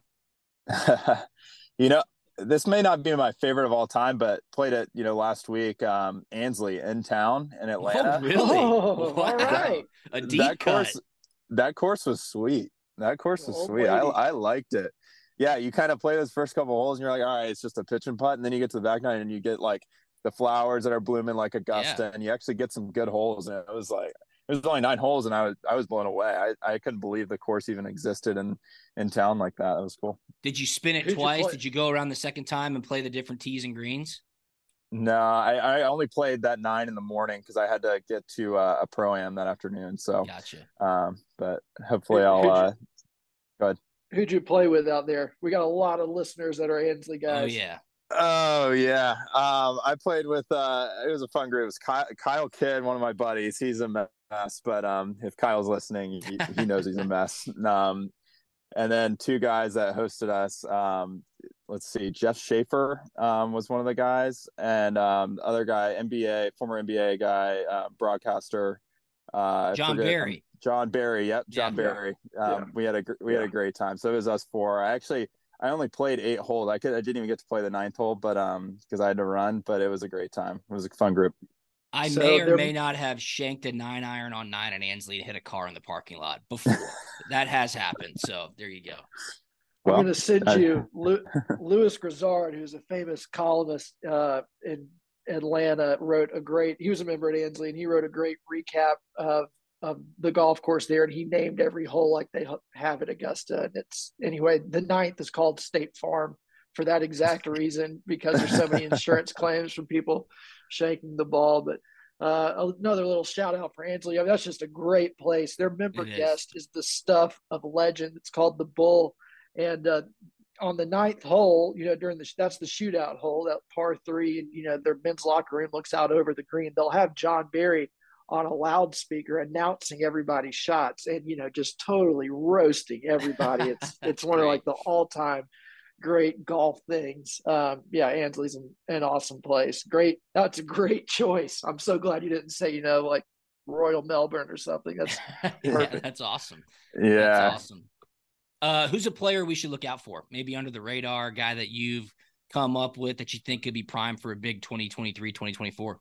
You know, this may not be my favorite of all time, but played it, you know, last week, um, Ansley in town in Atlanta. Oh, really? Oh, wow. all right. A deep that cut. course, that course was sweet. That course was Old sweet. I, lady. I liked it. Yeah, you kind of play those first couple holes and you're like, all right, it's just a pitch and putt. And then you get to the back nine and you get like the flowers that are blooming like Augusta, Yeah. and you actually get some good holes. And it was like, it was only nine holes and I was, I was blown away. I, I couldn't believe the course even existed in, in town like that. It was cool. Did you spin it Who'd you twice? play? Did you go around the second time and play the different tees and greens? No, I, I only played that nine in the morning because I had to get to uh, a pro-am that afternoon. So, Gotcha. um, but hopefully Who- I'll, who'd you- uh, go ahead. Who'd you play with out there? We got a lot of listeners that are Ansley guys. Oh, yeah. Oh yeah. Um, I played with, uh, it was a fun group. It was Kyle, Kyle Kidd, one of my buddies. He's a mess, but, um, if Kyle's listening, he, he knows he's a mess. Um, and then two guys that hosted us. Um, let's see, Jeff Schaefer, um, was one of the guys, and, um, the other guy, N B A, former N B A guy, uh, broadcaster, uh, John forget- Barry. John Barry. Yep. John Yeah. Barry. Um, Yeah. we had a, gr- we had Yeah. a great time. So it was us four. I actually, I only played eight holes. I could, I didn't even get to play the ninth hole, but, um, cause I had to run, but it was a great time. It was a fun group. I So may or there- may not have shanked a nine iron on nine at Ansley to hit a car in the parking lot before. That has happened. So there you go. I'm Well, going to send I- you Lu- Louis Grizzard, who's a famous columnist uh, in Atlanta, wrote a great. He was a member at Ansley, and he wrote a great recap of of the golf course there, and he named every hole like they have at Augusta. And it's anyway, the ninth is called State Farm for that exact reason, because there's so many insurance claims from people shaking the ball. But uh, another little shout out for Ansley. I mean, that's just a great place. Their member It is. guest is the stuff of legend. It's called the Bull. And uh, on the ninth hole, you know, during the that's the shootout hole, that par three, and you know their men's locker room looks out over the green. They'll have John Barry on a loudspeaker announcing everybody's shots, and you know just totally roasting everybody. It's it's one great. of like the all time great golf things. Um, yeah, Ansley's an, an awesome place. Great, that's a great choice. I'm so glad you didn't say you know like Royal Melbourne or something. That's Yeah, perfect. that's awesome. Yeah. That's awesome. Uh, who's a player we should look out for? Maybe under the radar, a guy that you've come up with that you think could be primed for a big twenty twenty-three, twenty twenty-four?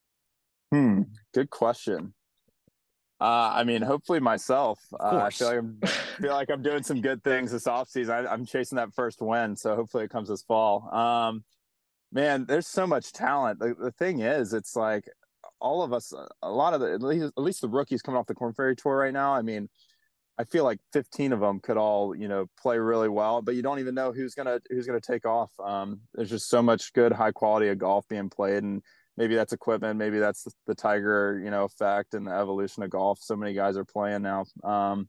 Hmm. Good question. Uh, I mean, hopefully myself. Uh, I course. feel like I'm feel like I'm doing some good things this offseason. I, I'm chasing that first win, so hopefully it comes this fall. Um, man, there's so much talent. The, the thing is, it's like all of us, a lot of the, at least, at least the rookies coming off the Corn Ferry Tour right now. I mean, I feel like fifteen of them could all, you know, play really well, but you don't even know who's gonna who's gonna take off. Um, there's just so much good, high quality of golf being played, and maybe that's equipment, maybe that's the, the Tiger, you know, effect and the evolution of golf. So many guys are playing now. Um,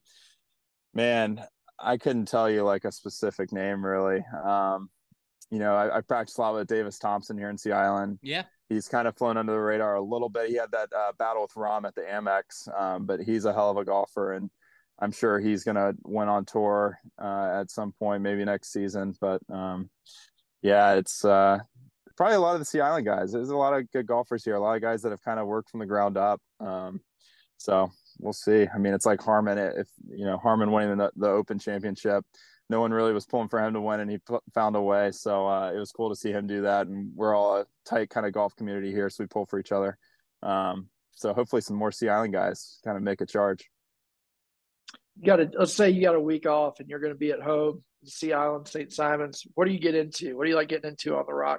man, I couldn't tell you like a specific name really. Um, you know, I, I practiced a lot with Davis Thompson here in Sea Island. Yeah. He's kind of flown under the radar a little bit. He had that uh, battle with Rahm at the Amex, um, but he's a hell of a golfer, and I'm sure he's going to win on tour uh, at some point, maybe next season. But um, yeah, it's uh, probably a lot of the Sea Island guys. There's a lot of good golfers here, a lot of guys that have kind of worked from the ground up. Um, so we'll see. I mean, it's like Harman, if, you know, Harman winning the, the Open Championship. no one really was pulling for him to win, and he p- found a way. So uh, it was cool to see him do that. And we're all a tight kind of golf community here, so we pull for each other. Um, so hopefully some more Sea Island guys kind of make a charge. You got to, let's say you got a week off and you're going to be at home, Sea Island, Saint Simons. What do you get into? What do you like getting into on the rock?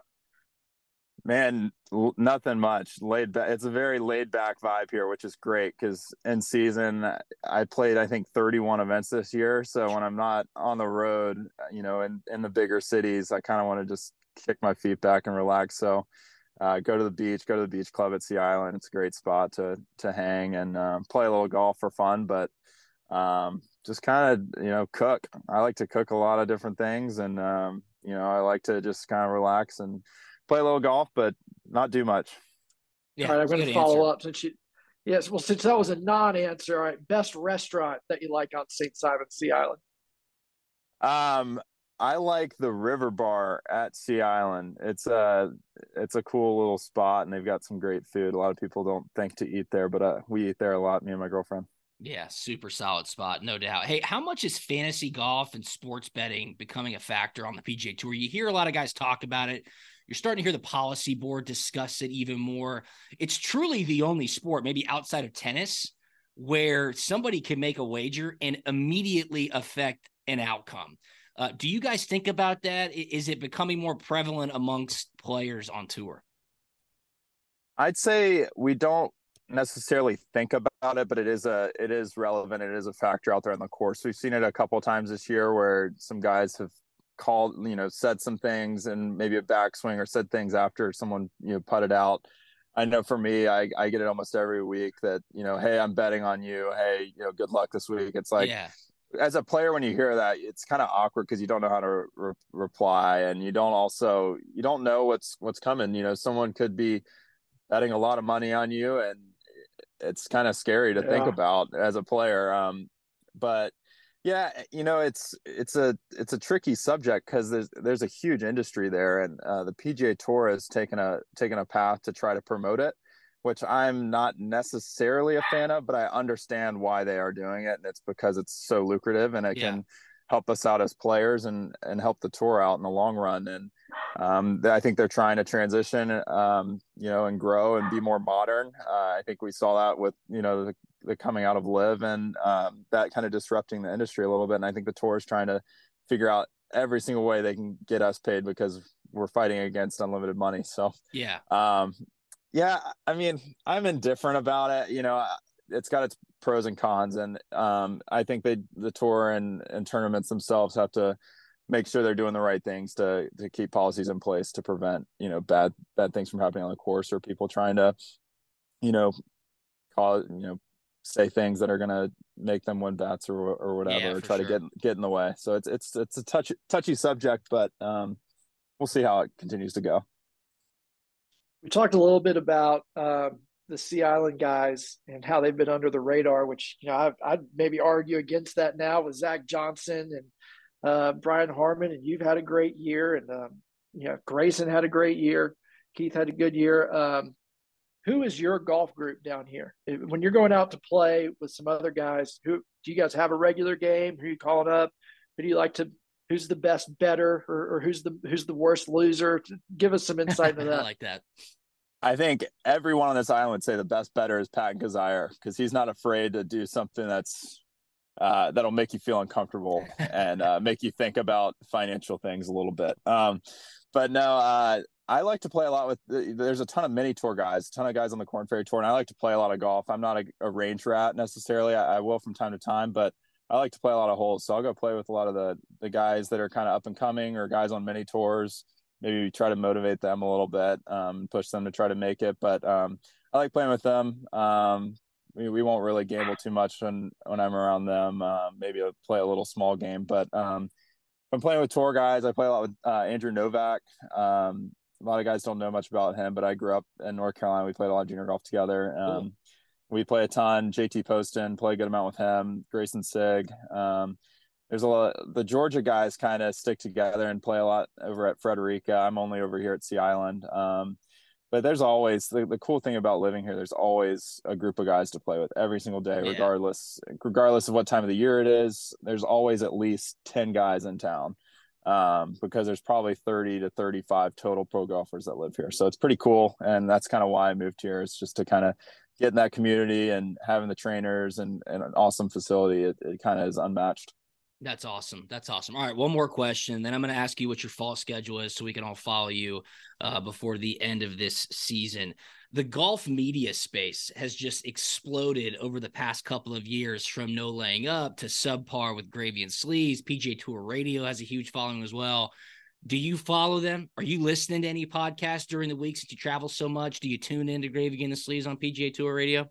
Man, nothing much. Laid back. It's a very laid back vibe here, which is great because in season I played I think thirty-one events this year. So when I'm not on the road, you know, in in the bigger cities, I kind of want to just kick my feet back and relax. So uh, go to the beach, go to the beach club at Sea Island. It's a great spot to to hang and uh, play a little golf for fun, but um, just kind of you know cook. I like to cook a lot of different things, and um, you know I like to just kind of relax and play a little golf, but not do much. Yeah, all right, I'm going to follow answer. up since you. Yes, well, since that was a non-answer, all right. Best restaurant that you like on Saint Simon Sea Island? Um, I like the River Bar at Sea Island. It's a it's a cool little spot, and they've got some great food. A lot of people don't think to eat there, but uh, we eat there a lot. Me and my girlfriend. Yeah, super solid spot, no doubt. Hey, how much is fantasy golf and sports betting becoming a factor on the P G A Tour? You hear a lot of guys talk about it. You're starting to hear the policy board discuss it even more. It's truly the only sport, maybe outside of tennis, where somebody can make a wager and immediately affect an outcome. Uh, do you guys think about that? Is it becoming more prevalent amongst players on tour? I'd say we don't necessarily think about it, but it is a it is relevant. It is a factor out there on the course. We've seen it a couple of times this year where some guys have called, you know, said some things and maybe a backswing or said things after someone, you know, putted out. I know for me, I, I get it almost every week that, you know, hey, I'm betting on you. Hey, you know, good luck this week. It's like, yeah. As a player, when you hear that, it's kind of awkward because you don't know how to re- reply, and you don't also, you don't know what's, what's coming. You know, someone could be betting a lot of money on you, and it's kind of scary to yeah. think about as a player. Um, but yeah, you know, it's it's a it's a tricky subject because there's there's a huge industry there, and uh, the P G A Tour has taken a taken a path to try to promote it, which I'm not necessarily a fan of, but I understand why they are doing it, and it's because it's so lucrative and it yeah. can help us out as players and and help the tour out in the long run. And um, I think they're trying to transition, um, you know, and grow and be more modern. Uh, I think we saw that with, you know, the, the coming out of Live and um, that kind of disrupting the industry a little bit. And I think the tour is trying to figure out every single way they can get us paid because we're fighting against unlimited money. So, yeah. Um, yeah, I mean, I'm indifferent about it. You know, it's got its pros and cons. And um, I think they, the tour and, and tournaments themselves have to make sure they're doing the right things to to keep policies in place to prevent, you know, bad bad things from happening on the course, or people trying to, you know, cause, you know, say things that are going to make them win bets or or whatever, yeah, or try sure. to get get in the way. So it's it's it's a touchy touchy subject, but um, we'll see how it continues to go. We talked a little bit about um, the Sea Island guys and how they've been under the radar, which, you know, I'd, I'd maybe argue against that now with Zach Johnson and Uh, Brian Harman, and you've had a great year, and um, you know, Grayson had a great year. Keith had a good year. Um, who is your golf group down here? When you're going out to play with some other guys, who do you guys have a regular game? Who are you calling up? Who do you like to? Who's the best bettor, or, or who's the who's the worst loser? Give us some insight into that. I like that. I think everyone on this island would say the best bettor is Patton Kizzire because he's not afraid to do something that's Uh, that'll make you feel uncomfortable and uh, make you think about financial things a little bit. Um, but no, uh, I like to play a lot with, there's a ton of mini tour guys, a ton of guys on the Korn Ferry Tour, and I like to play a lot of golf. I'm not a, a range rat necessarily. I, I will from time to time, but I like to play a lot of holes. So I'll go play with a lot of the, the guys that are kind of up and coming or guys on mini tours, maybe try to motivate them a little bit, um, push them to try to make it. But um, I like playing with them. Um, We, we won't really gamble too much when, when I'm around them. Uh, maybe I'll play a little small game. But um, if I'm playing with tour guys, I play a lot with uh, Andrew Novak. Um, a lot of guys don't know much about him, but I grew up in North Carolina. We played a lot of junior golf together. Um, cool. We play a ton. J T Poston, play a good amount with him. Grayson Sig. Um, there's a lot. The Georgia guys kind of stick together and play a lot over at Frederica. I'm only over here at Sea Island. Um, but there's always the, the cool thing about living here. There's always a group of guys to play with every single day, Yeah. regardless, regardless of what time of the year it is. There's always at least ten guys in town. Um, because there's probably thirty to thirty-five total pro golfers that live here. So it's pretty cool. And that's kind of why I moved here, is just to kind of get in that community, and having the trainers and, and an awesome facility. It, it kind of is unmatched. That's awesome. That's awesome. All right, one more question. Then I'm going to ask you what your fall schedule is so we can all follow you uh, before the end of this season. The golf media space has just exploded over the past couple of years, from No Laying Up to Subpar with Gravy and Sleeves. P G A Tour Radio has a huge following as well. Do you follow them? Are you listening to any podcasts during the week since you travel so much? Do you tune into Gravy and the Sleeves on P G A Tour Radio?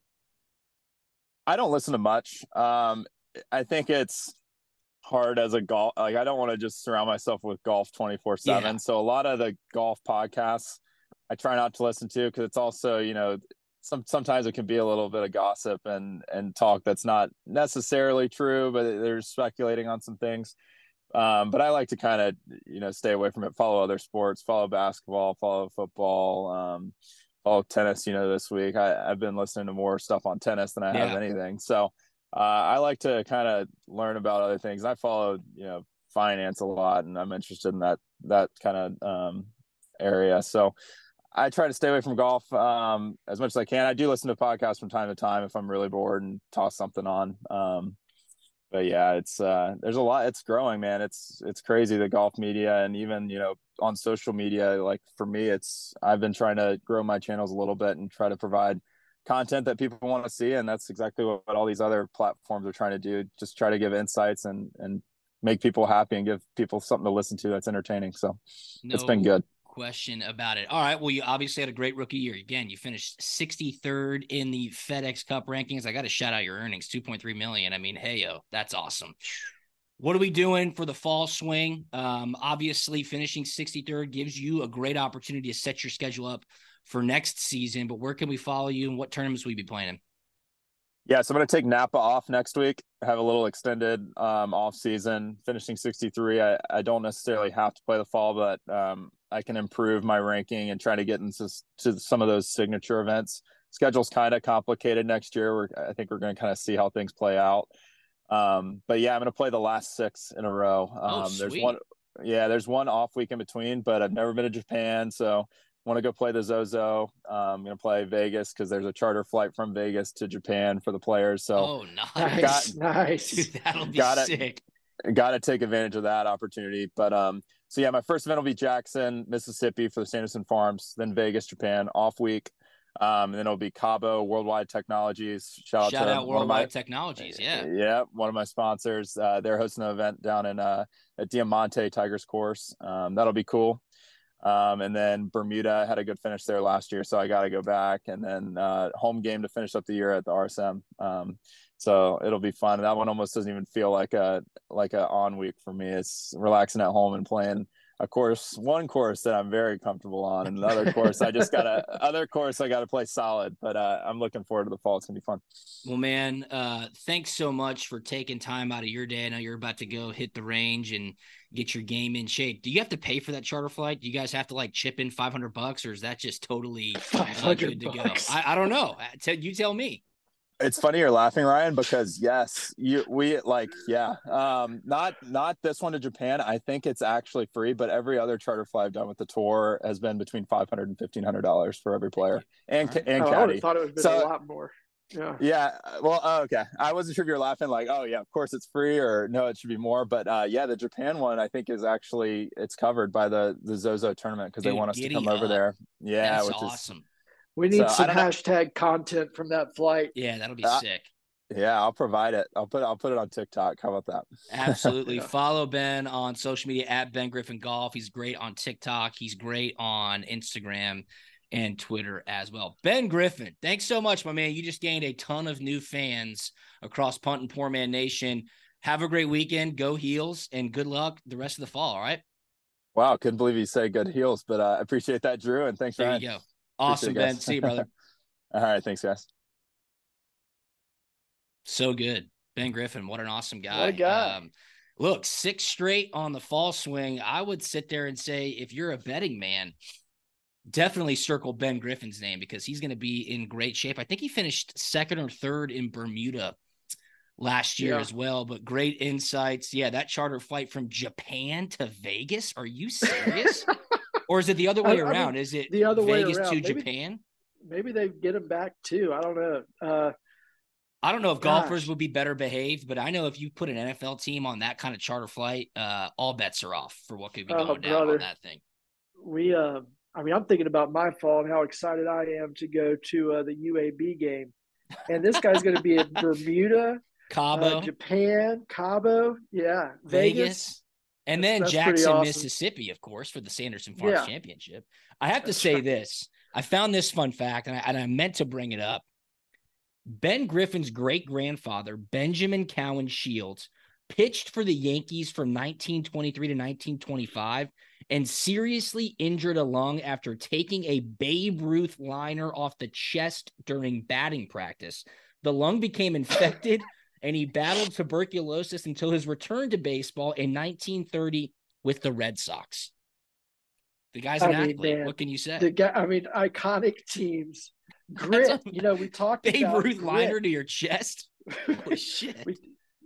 I don't listen to much. Um, I think it's hard as a golf. Like, I don't want to just surround myself with golf twenty-four seven. So a lot of the golf podcasts I try not to listen to, because it's also, you know, some sometimes it can be a little bit of gossip and and talk that's not necessarily true, but they're speculating on some things. Um, but I like to kind of, you know, stay away from it, follow other sports, follow basketball, follow football, um, follow tennis. You know, this week I, I've been listening to more stuff on tennis than I Yeah. have anything. So uh, I like to kind of learn about other things. I follow, you know, finance a lot, and I'm interested in that, that kind of um, area. So I try to stay away from golf um, as much as I can. I do listen to podcasts from time to time if I'm really bored and toss something on. Um, but yeah, it's uh, there's a lot. It's growing, man. It's it's crazy, the golf media, and even, you know, on social media. Like, for me, it's I've been trying to grow my channels a little bit and try to provide content that people want to see, and that's exactly what, what all these other platforms are trying to do. Just try to give insights and and make people happy and give people something to listen to that's entertaining. So No it's been good. question about it. All right. Well, you obviously had a great rookie year. Again, you finished sixty-third in the FedEx Cup rankings. I got to shout out your earnings, two point three million. I mean, hey, yo, that's awesome. What are we doing for the fall swing? Um, obviously, finishing sixty-third gives you a great opportunity to set your schedule up for next season. But where can we follow you, and what tournaments will you be playing in? Yeah, so I'm going to take Napa off next week, have a little extended um, off season, finishing sixty-three. I, I don't necessarily have to play the fall, but um, I can improve my ranking and try to get into to some of those signature events. Schedule's kind of complicated next year. We're, I think we're going to kind of see how things play out. Um, but yeah, I'm going to play the last six in a row. Um, Oh, there's sweet. one, yeah, there's one off week in between, but I've never been to Japan, so want to go play the Zozo. Um, I'm going to play Vegas because there's a charter flight from Vegas to Japan for the players. So Oh, nice. Nice, nice. Dude, that'll be Got it. sick. got to take advantage of that opportunity. But um, so yeah, my first event will be Jackson, Mississippi for the Sanderson Farms, then Vegas, Japan, off week. Um, and then it'll be Cabo, Worldwide Technologies. Shout, Shout out to out one of Worldwide my, Technologies. Yeah. Yeah, one of my sponsors. Uh, they're hosting an event down in uh, at Diamante Tigers Course. Um, that'll be cool. Um, and then Bermuda, had a good finish there last year, so I got to go back. And then uh, home game to finish up the year at the R S M. Um, so it'll be fun. That one almost doesn't even feel like a like a on week for me. It's relaxing at home and playing a course, one course that I'm very comfortable on, and another course I just gotta other course I gotta play solid. But uh, I'm looking forward to the fall. It's gonna be fun. Well, man, uh, thanks so much for taking time out of your day. I know you're about to go hit the range and get your game in shape. Do you have to pay for that charter flight? Do you guys have to like chip in five hundred bucks, or is that just totally uh, five hundred good to bucks. go? I, I don't know. Tell you tell me. It's funny you're laughing, Ryan, because yes, you we like yeah. Um, not not this one to Japan. I think it's actually free, but every other charter flight I've done with the tour has been between five hundred and fifteen hundred dollars for every player and All right. and Oh, I would caddy. have thought it would have been So- a lot more. Yeah. Yeah, well, oh, okay. I wasn't sure if you're laughing like, oh yeah, of course it's free, or no, it should be more. But uh, yeah, the Japan one I think is actually it's covered by the the Zozo tournament because they Dude, want us to giddy come over up. there. Yeah, That's which awesome. We need So, I some don't know. hashtag content from that flight. Yeah, that'll be Uh, sick. is yeah, I'll provide it. I'll put I'll put it on TikTok. How about that? Absolutely. Yeah. Follow Ben on social media at Ben Griffin Golf. He's great on TikTok. He's great on Instagram and Twitter as well. Ben Griffin, thanks so much, my man. You just gained a ton of new fans across Punt and Poor Man Nation. Have a great weekend. Go Heels, and good luck the rest of the fall. All right. Wow, couldn't believe you said good heels, but uh, I appreciate that, Drew, and thanks, There Ryan. you go. Awesome, Appreciate it, Ben. guys. See you, brother. All right, thanks, guys. So good. Ben Griffin, what an awesome guy. What a guy. Um, look, six straight on the fall swing. I would sit there and say, if you're a betting man, definitely circle Ben Griffin's name because he's going to be in great shape. I think he finished second or third in Bermuda last year yeah. as well, but great insights. Yeah, that charter flight from Japan to Vegas. Are you serious? Or is it the other way I, around? I mean, is it the other Vegas way around. to maybe, Japan? Maybe they get him back too. I don't know. Uh, I don't know if gosh. golfers would be better behaved, but I know if you put an N F L team on that kind of charter flight, uh, all bets are off for what could be going oh, down brother. on that thing. We, uh, I mean, I'm thinking about my fall and how excited I am to go to uh, the U A B game. And this guy's going to be in Bermuda, Cabo, uh, Japan, Cabo, yeah, Vegas. Vegas. And then that's, that's Jackson, awesome. Mississippi, of course, for the Sanderson Farms yeah. Championship. I have to that's say right. this. I found this fun fact, and I, and I meant to bring it up. Ben Griffin's great-grandfather, Benjamin Cowan Shields, pitched for the Yankees from nineteen twenty-three to nineteen twenty-five and seriously injured a lung after taking a Babe Ruth liner off the chest during batting practice. The lung became infected, and he battled tuberculosis until his return to baseball in nineteen thirty with the Red Sox. The guy's an I mean, athlete. man, what can you say? The guy, I mean, iconic teams. Grit. You know, we talked Babe about Ruth grit. liner to your chest. Holy shit. we,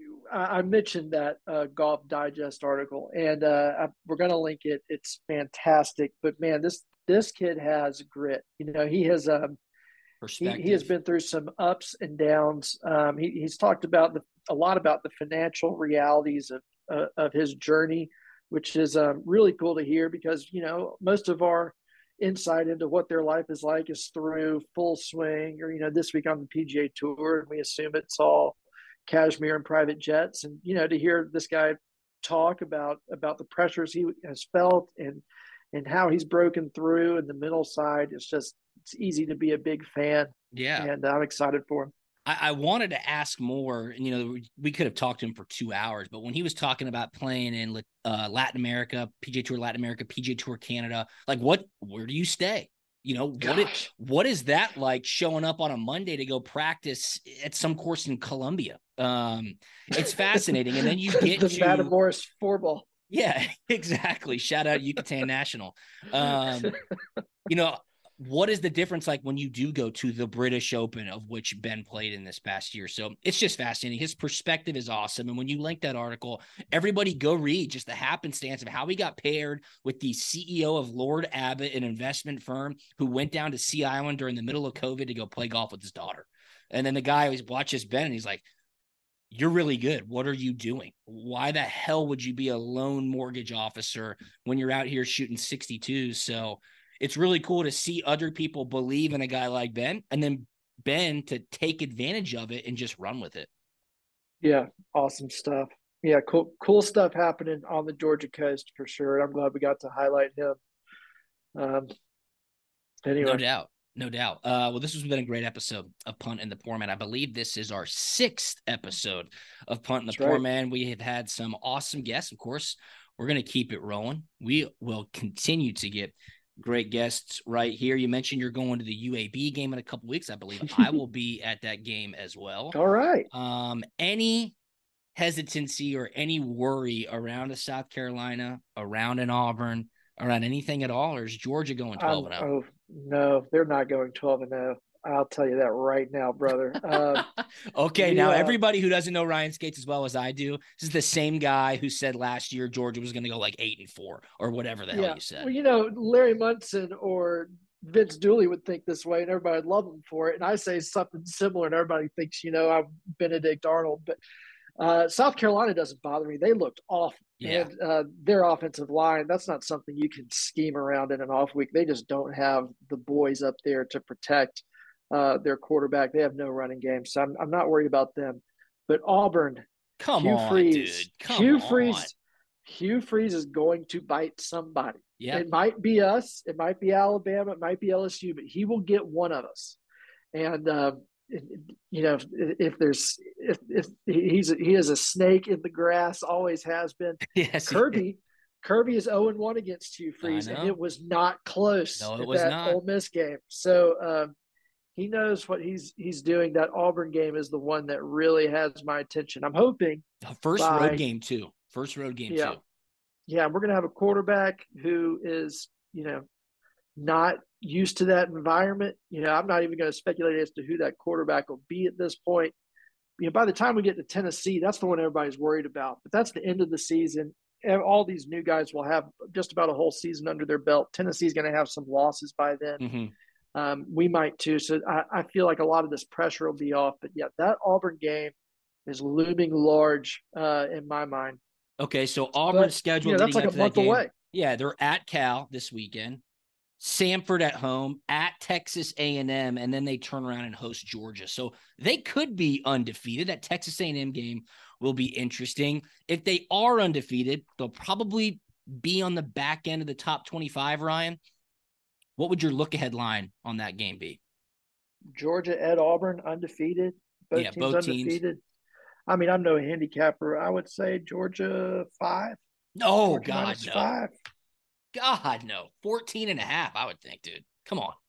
I mentioned that uh, Golf Digest article, and uh, I, we're going to link it. It's fantastic. But man, this this kid has grit. You know, he has um, he, he has been through some ups and downs. Um, he, he's talked about the, a lot about the financial realities of uh, of his journey, which is um, really cool to hear because you know most of our insight into what their life is like is through Full Swing or you know this week on the P G A Tour, and we assume it's all cashmere and private jets. And you know to hear this guy talk about about the pressures he has felt and and how he's broken through in the mental side, it's just it's easy to be a big fan. Yeah, and I'm excited for him. I, I wanted to ask more, and you know we, we could have talked to him for two hours, but when he was talking about playing in uh, Latin America, P G A Tour Latin America, P G A Tour Canada, like what where do you stay? You know, what is, what is that like showing up on a Monday to go practice at some course in Colombia? Um, it's fascinating. And then you get the to Matamoros four ball. Yeah, exactly. Shout out Yucatan National. Um, you know, what is the difference like when you do go to the British Open, of which Ben played in this past year? So it's just fascinating. His perspective is awesome. And when you link that article, everybody go read just the happenstance of how he got paired with the C E O of Lord Abbott, an investment firm who went down to Sea Island during the middle of COVID to go play golf with his daughter. And then the guy always watches Ben and he's like, you're really good. What are you doing? Why the hell would you be a loan mortgage officer when you're out here shooting sixty-twos? So it's really cool to see other people believe in a guy like Ben and then Ben to take advantage of it and just run with it. Yeah. Awesome stuff. Yeah. Cool, cool stuff happening on the Georgia coast for sure. I'm glad we got to highlight him. Um, anyway. No doubt. No doubt. Uh, well, this has been a great episode of Punt and the Poor Man. I believe this is our sixth episode of Punt and the That's Poor right. Man. We have had some awesome guests. Of course, we're going to keep it rolling. We will continue to get great guests right here. You mentioned you're going to the U A B game in a couple weeks. I believe I will be at that game as well. All right. Um, any hesitancy or any worry around a South Carolina, around an Auburn, around anything at all, or is Georgia going twelve and oh? Oh, no, they're not going twelve and oh. I'll tell you that right now, brother. Um, okay, now uh, everybody who doesn't know Ryan Skates as well as I do, this is the same guy who said last year Georgia was going to go like eight and four or whatever the yeah. hell you said. Well, you know, Larry Munson or Vince Dooley would think this way, and everybody would love him for it. And I say something similar, and everybody thinks, you know, I'm Benedict Arnold. But uh, South Carolina doesn't bother me. They looked awful. Yeah. And uh, their offensive line, that's not something you can scheme around in an off week. They just don't have the boys up there to protect uh, their quarterback. They have no running game. So I'm, I'm not worried about them. But Auburn, come Hugh on, Freeze, dude. Come Hugh on. Freeze, Hugh Freeze is going to bite somebody. Yeah. It might be us. It might be Alabama. It might be L S U, but he will get one of us. And, uh, you know, if, if there's if, if he's he is a snake in the grass, always has been. Yes, Kirby, Kirby is zero and one against Hugh Freeze, and it was not close. No, it at was that not. Ole Miss game. So um, he knows what he's he's doing. That Auburn game is the one that really has my attention. I'm hoping first by, road game too. First road game yeah, too. Yeah, we're gonna have a quarterback who is you know not used to that environment. You know, I'm not even going to speculate as to who that quarterback will be at this point. You know, by the time we get to Tennessee, that's the one everybody's worried about. But that's the end of the season. And all these new guys will have just about a whole season under their belt. Tennessee's going to have some losses by then. Mm-hmm. Um, we might too. So I, I feel like a lot of this pressure will be off. But, yeah, that Auburn game is looming large uh, in my mind. Okay, so Auburn's schedule. Yeah, that's like a month away. Yeah, they're at Cal this weekend, Samford at home, at Texas A and M, and then they turn around and host Georgia. So they could be undefeated. That Texas A and M game will be interesting. If they are undefeated, they'll probably be on the back end of the top twenty-five, Ryan. What would your look-ahead line on that game be? Georgia at Auburn, undefeated. Both yeah, teams both undefeated. teams. I mean, I'm no handicapper. I would say Georgia five. Oh, Georgia God, no. Five. God, no. fourteen and a half, I would think, dude. Come on.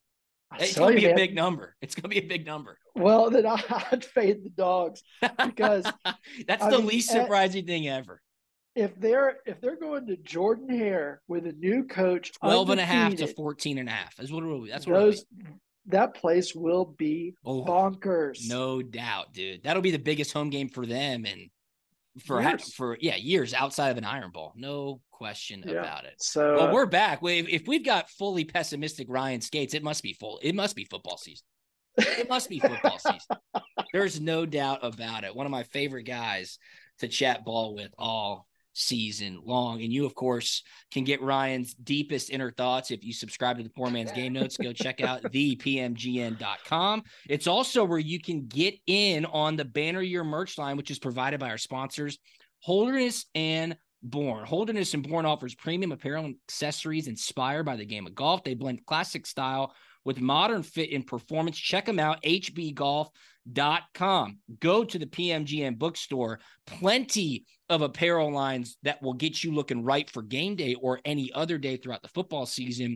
I It's going to be you, a man. big number. It's going to be a big number. Well, then I'd fade the dogs because that's I the mean, least surprising thing ever. If they're if they're going to Jordan Hare with a new coach, twelve and a half to fourteen and a half is what it will be. That's what those, it'll be. That place will be oh, bonkers. No doubt, dude. That'll be the biggest home game for them and for years. for yeah, years outside of an Iron Bowl. No question yeah. about it. So well, we're back. If we've got fully pessimistic Ryan Skates, it must be full. It must be football season. It must be football season. There's no doubt about it. One of my favorite guys to chat ball with all season long. And you, of course, can get Ryan's deepest inner thoughts if you subscribe to the Poor Man's Game Notes. Go check out the P M G N dot com. It's also where you can get in on the Banner Year merch line, which is provided by our sponsors, Holderness and Bourne. Holderness and Bourne offers premium apparel and accessories inspired by the game of golf. They blend classic style with modern fit and performance. Check them out, H B golf dot com. Go to the P M G N bookstore. Plenty of apparel lines that will get you looking right for game day or any other day throughout the football season.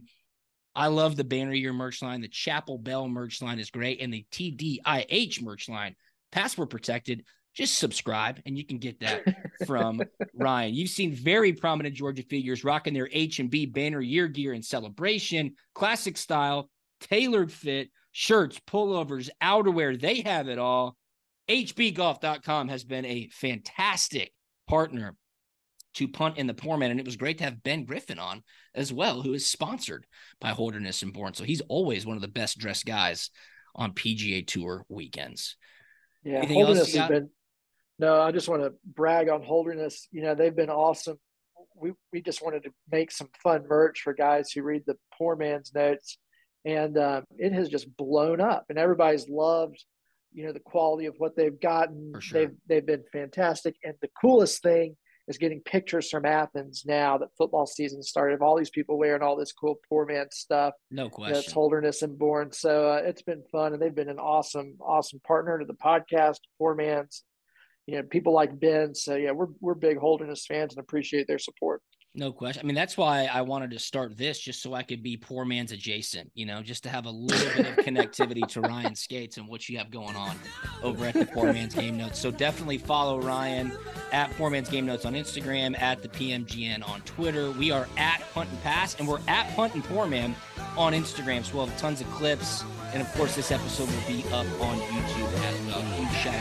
I love the Banner Year merch line. The Chapel Bell merch line is great. And the T D I H merch line, password protected. Just subscribe and you can get that from Ryan. You've seen very prominent Georgia figures rocking their H and B Banner Year gear in celebration, classic style, tailored fit, shirts, pullovers, outerwear. They have it all. H B golf dot com has been a fantastic partner to Punt in the Poor Man, and it was great to have Ben Griffin on as well, who is sponsored by Holderness and Bourne. So he's always one of the best dressed guys on P G A Tour weekends. Yeah, Anything Holderness has else been. No, I just want to brag on Holderness. You know, they've been awesome. We we just wanted to make some fun merch for guys who read the Poor Man's Notes, and uh, it has just blown up. And everybody's loved, you know, the quality of what they've gotten. For sure. They've they've been fantastic. And the coolest thing is getting pictures from Athens now that football season started of all these people wearing all this cool Poor Man stuff. No question. That's Holderness and Bourne. So uh, it's been fun, and they've been an awesome, awesome partner to the podcast, Poor Man's. You know, people like Ben. So yeah, we're we're big Holderness fans and appreciate their support. No question. I mean, that's why I wanted to start this, just so I could be Poor Man's adjacent, you know, just to have a little bit of connectivity to Ryan Skates and what you have going on over at the Poor Man's Game Notes. So definitely follow Ryan at Poor Man's Game Notes on Instagram, at the P M G N on Twitter. We are at Punt and Pass, and we're at Punt and Poor Man on Instagram. So we'll have tons of clips. And of course, this episode will be up on YouTube as well. Huge shout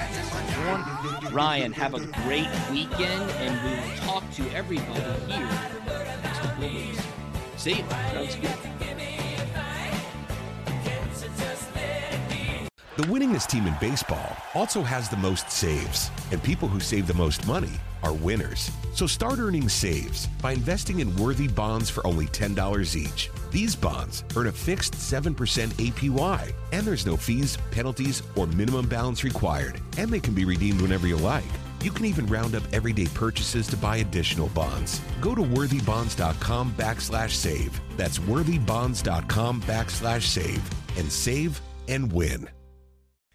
out to Ryan. Have a great weekend, and we will talk to everybody here next couple of weeks. See you. Sounds good. The winningest team in baseball also has the most saves, and people who save the most money are winners. So start earning saves by investing in worthy bonds for only ten dollars each. These bonds earn a fixed seven percent A P Y, and there's no fees, penalties, or minimum balance required, and they can be redeemed whenever you like. You can even round up everyday purchases to buy additional bonds. Go to worthy bonds dot com backslash save. That's worthy bonds dot com backslash save and save and win.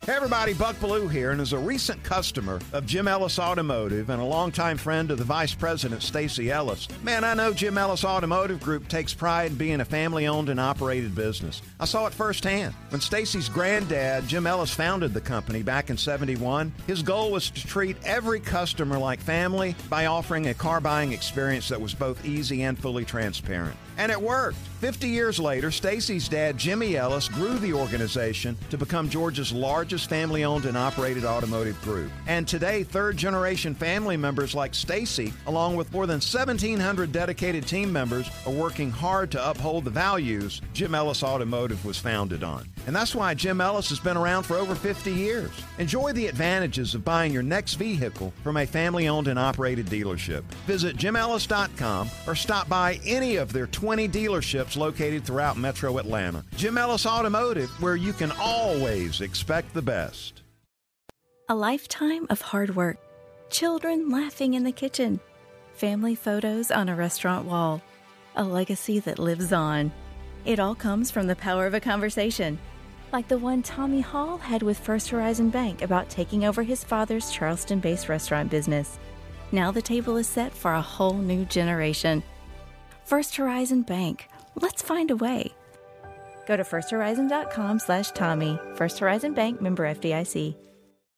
Hey everybody, Buck Bellew here, and as a recent customer of Jim Ellis Automotive and a longtime friend of the Vice President, Stacy Ellis, man, I know Jim Ellis Automotive Group takes pride in being a family-owned and operated business. I saw it firsthand. When Stacy's granddad, Jim Ellis, founded the company back in seventy-one, his goal was to treat every customer like family by offering a car buying experience that was both easy and fully transparent. And it worked. fifty years later, Stacy's dad, Jimmy Ellis, grew the organization to become Georgia's largest family-owned and operated automotive group. And today, third-generation family members like Stacy, along with more than seventeen hundred dedicated team members, are working hard to uphold the values Jim Ellis Automotive was founded on. And that's why Jim Ellis has been around for over fifty years. Enjoy the advantages of buying your next vehicle from a family-owned and operated dealership. Visit jim ellis dot com or stop by any of their twenty dealerships located throughout Metro Atlanta. Jim Ellis Automotive, where you can always expect the best. A lifetime of hard work, children laughing in the kitchen, family photos on a restaurant wall, a legacy that lives on. It all comes from the power of a conversation, like the one Tommy Hall had with First Horizon Bank about taking over his father's Charleston-based restaurant business. Now the table is set for a whole new generation. First Horizon Bank. Let's find a way. Go to first horizon dot com slash Tommy. First Horizon Bank, member F D I C.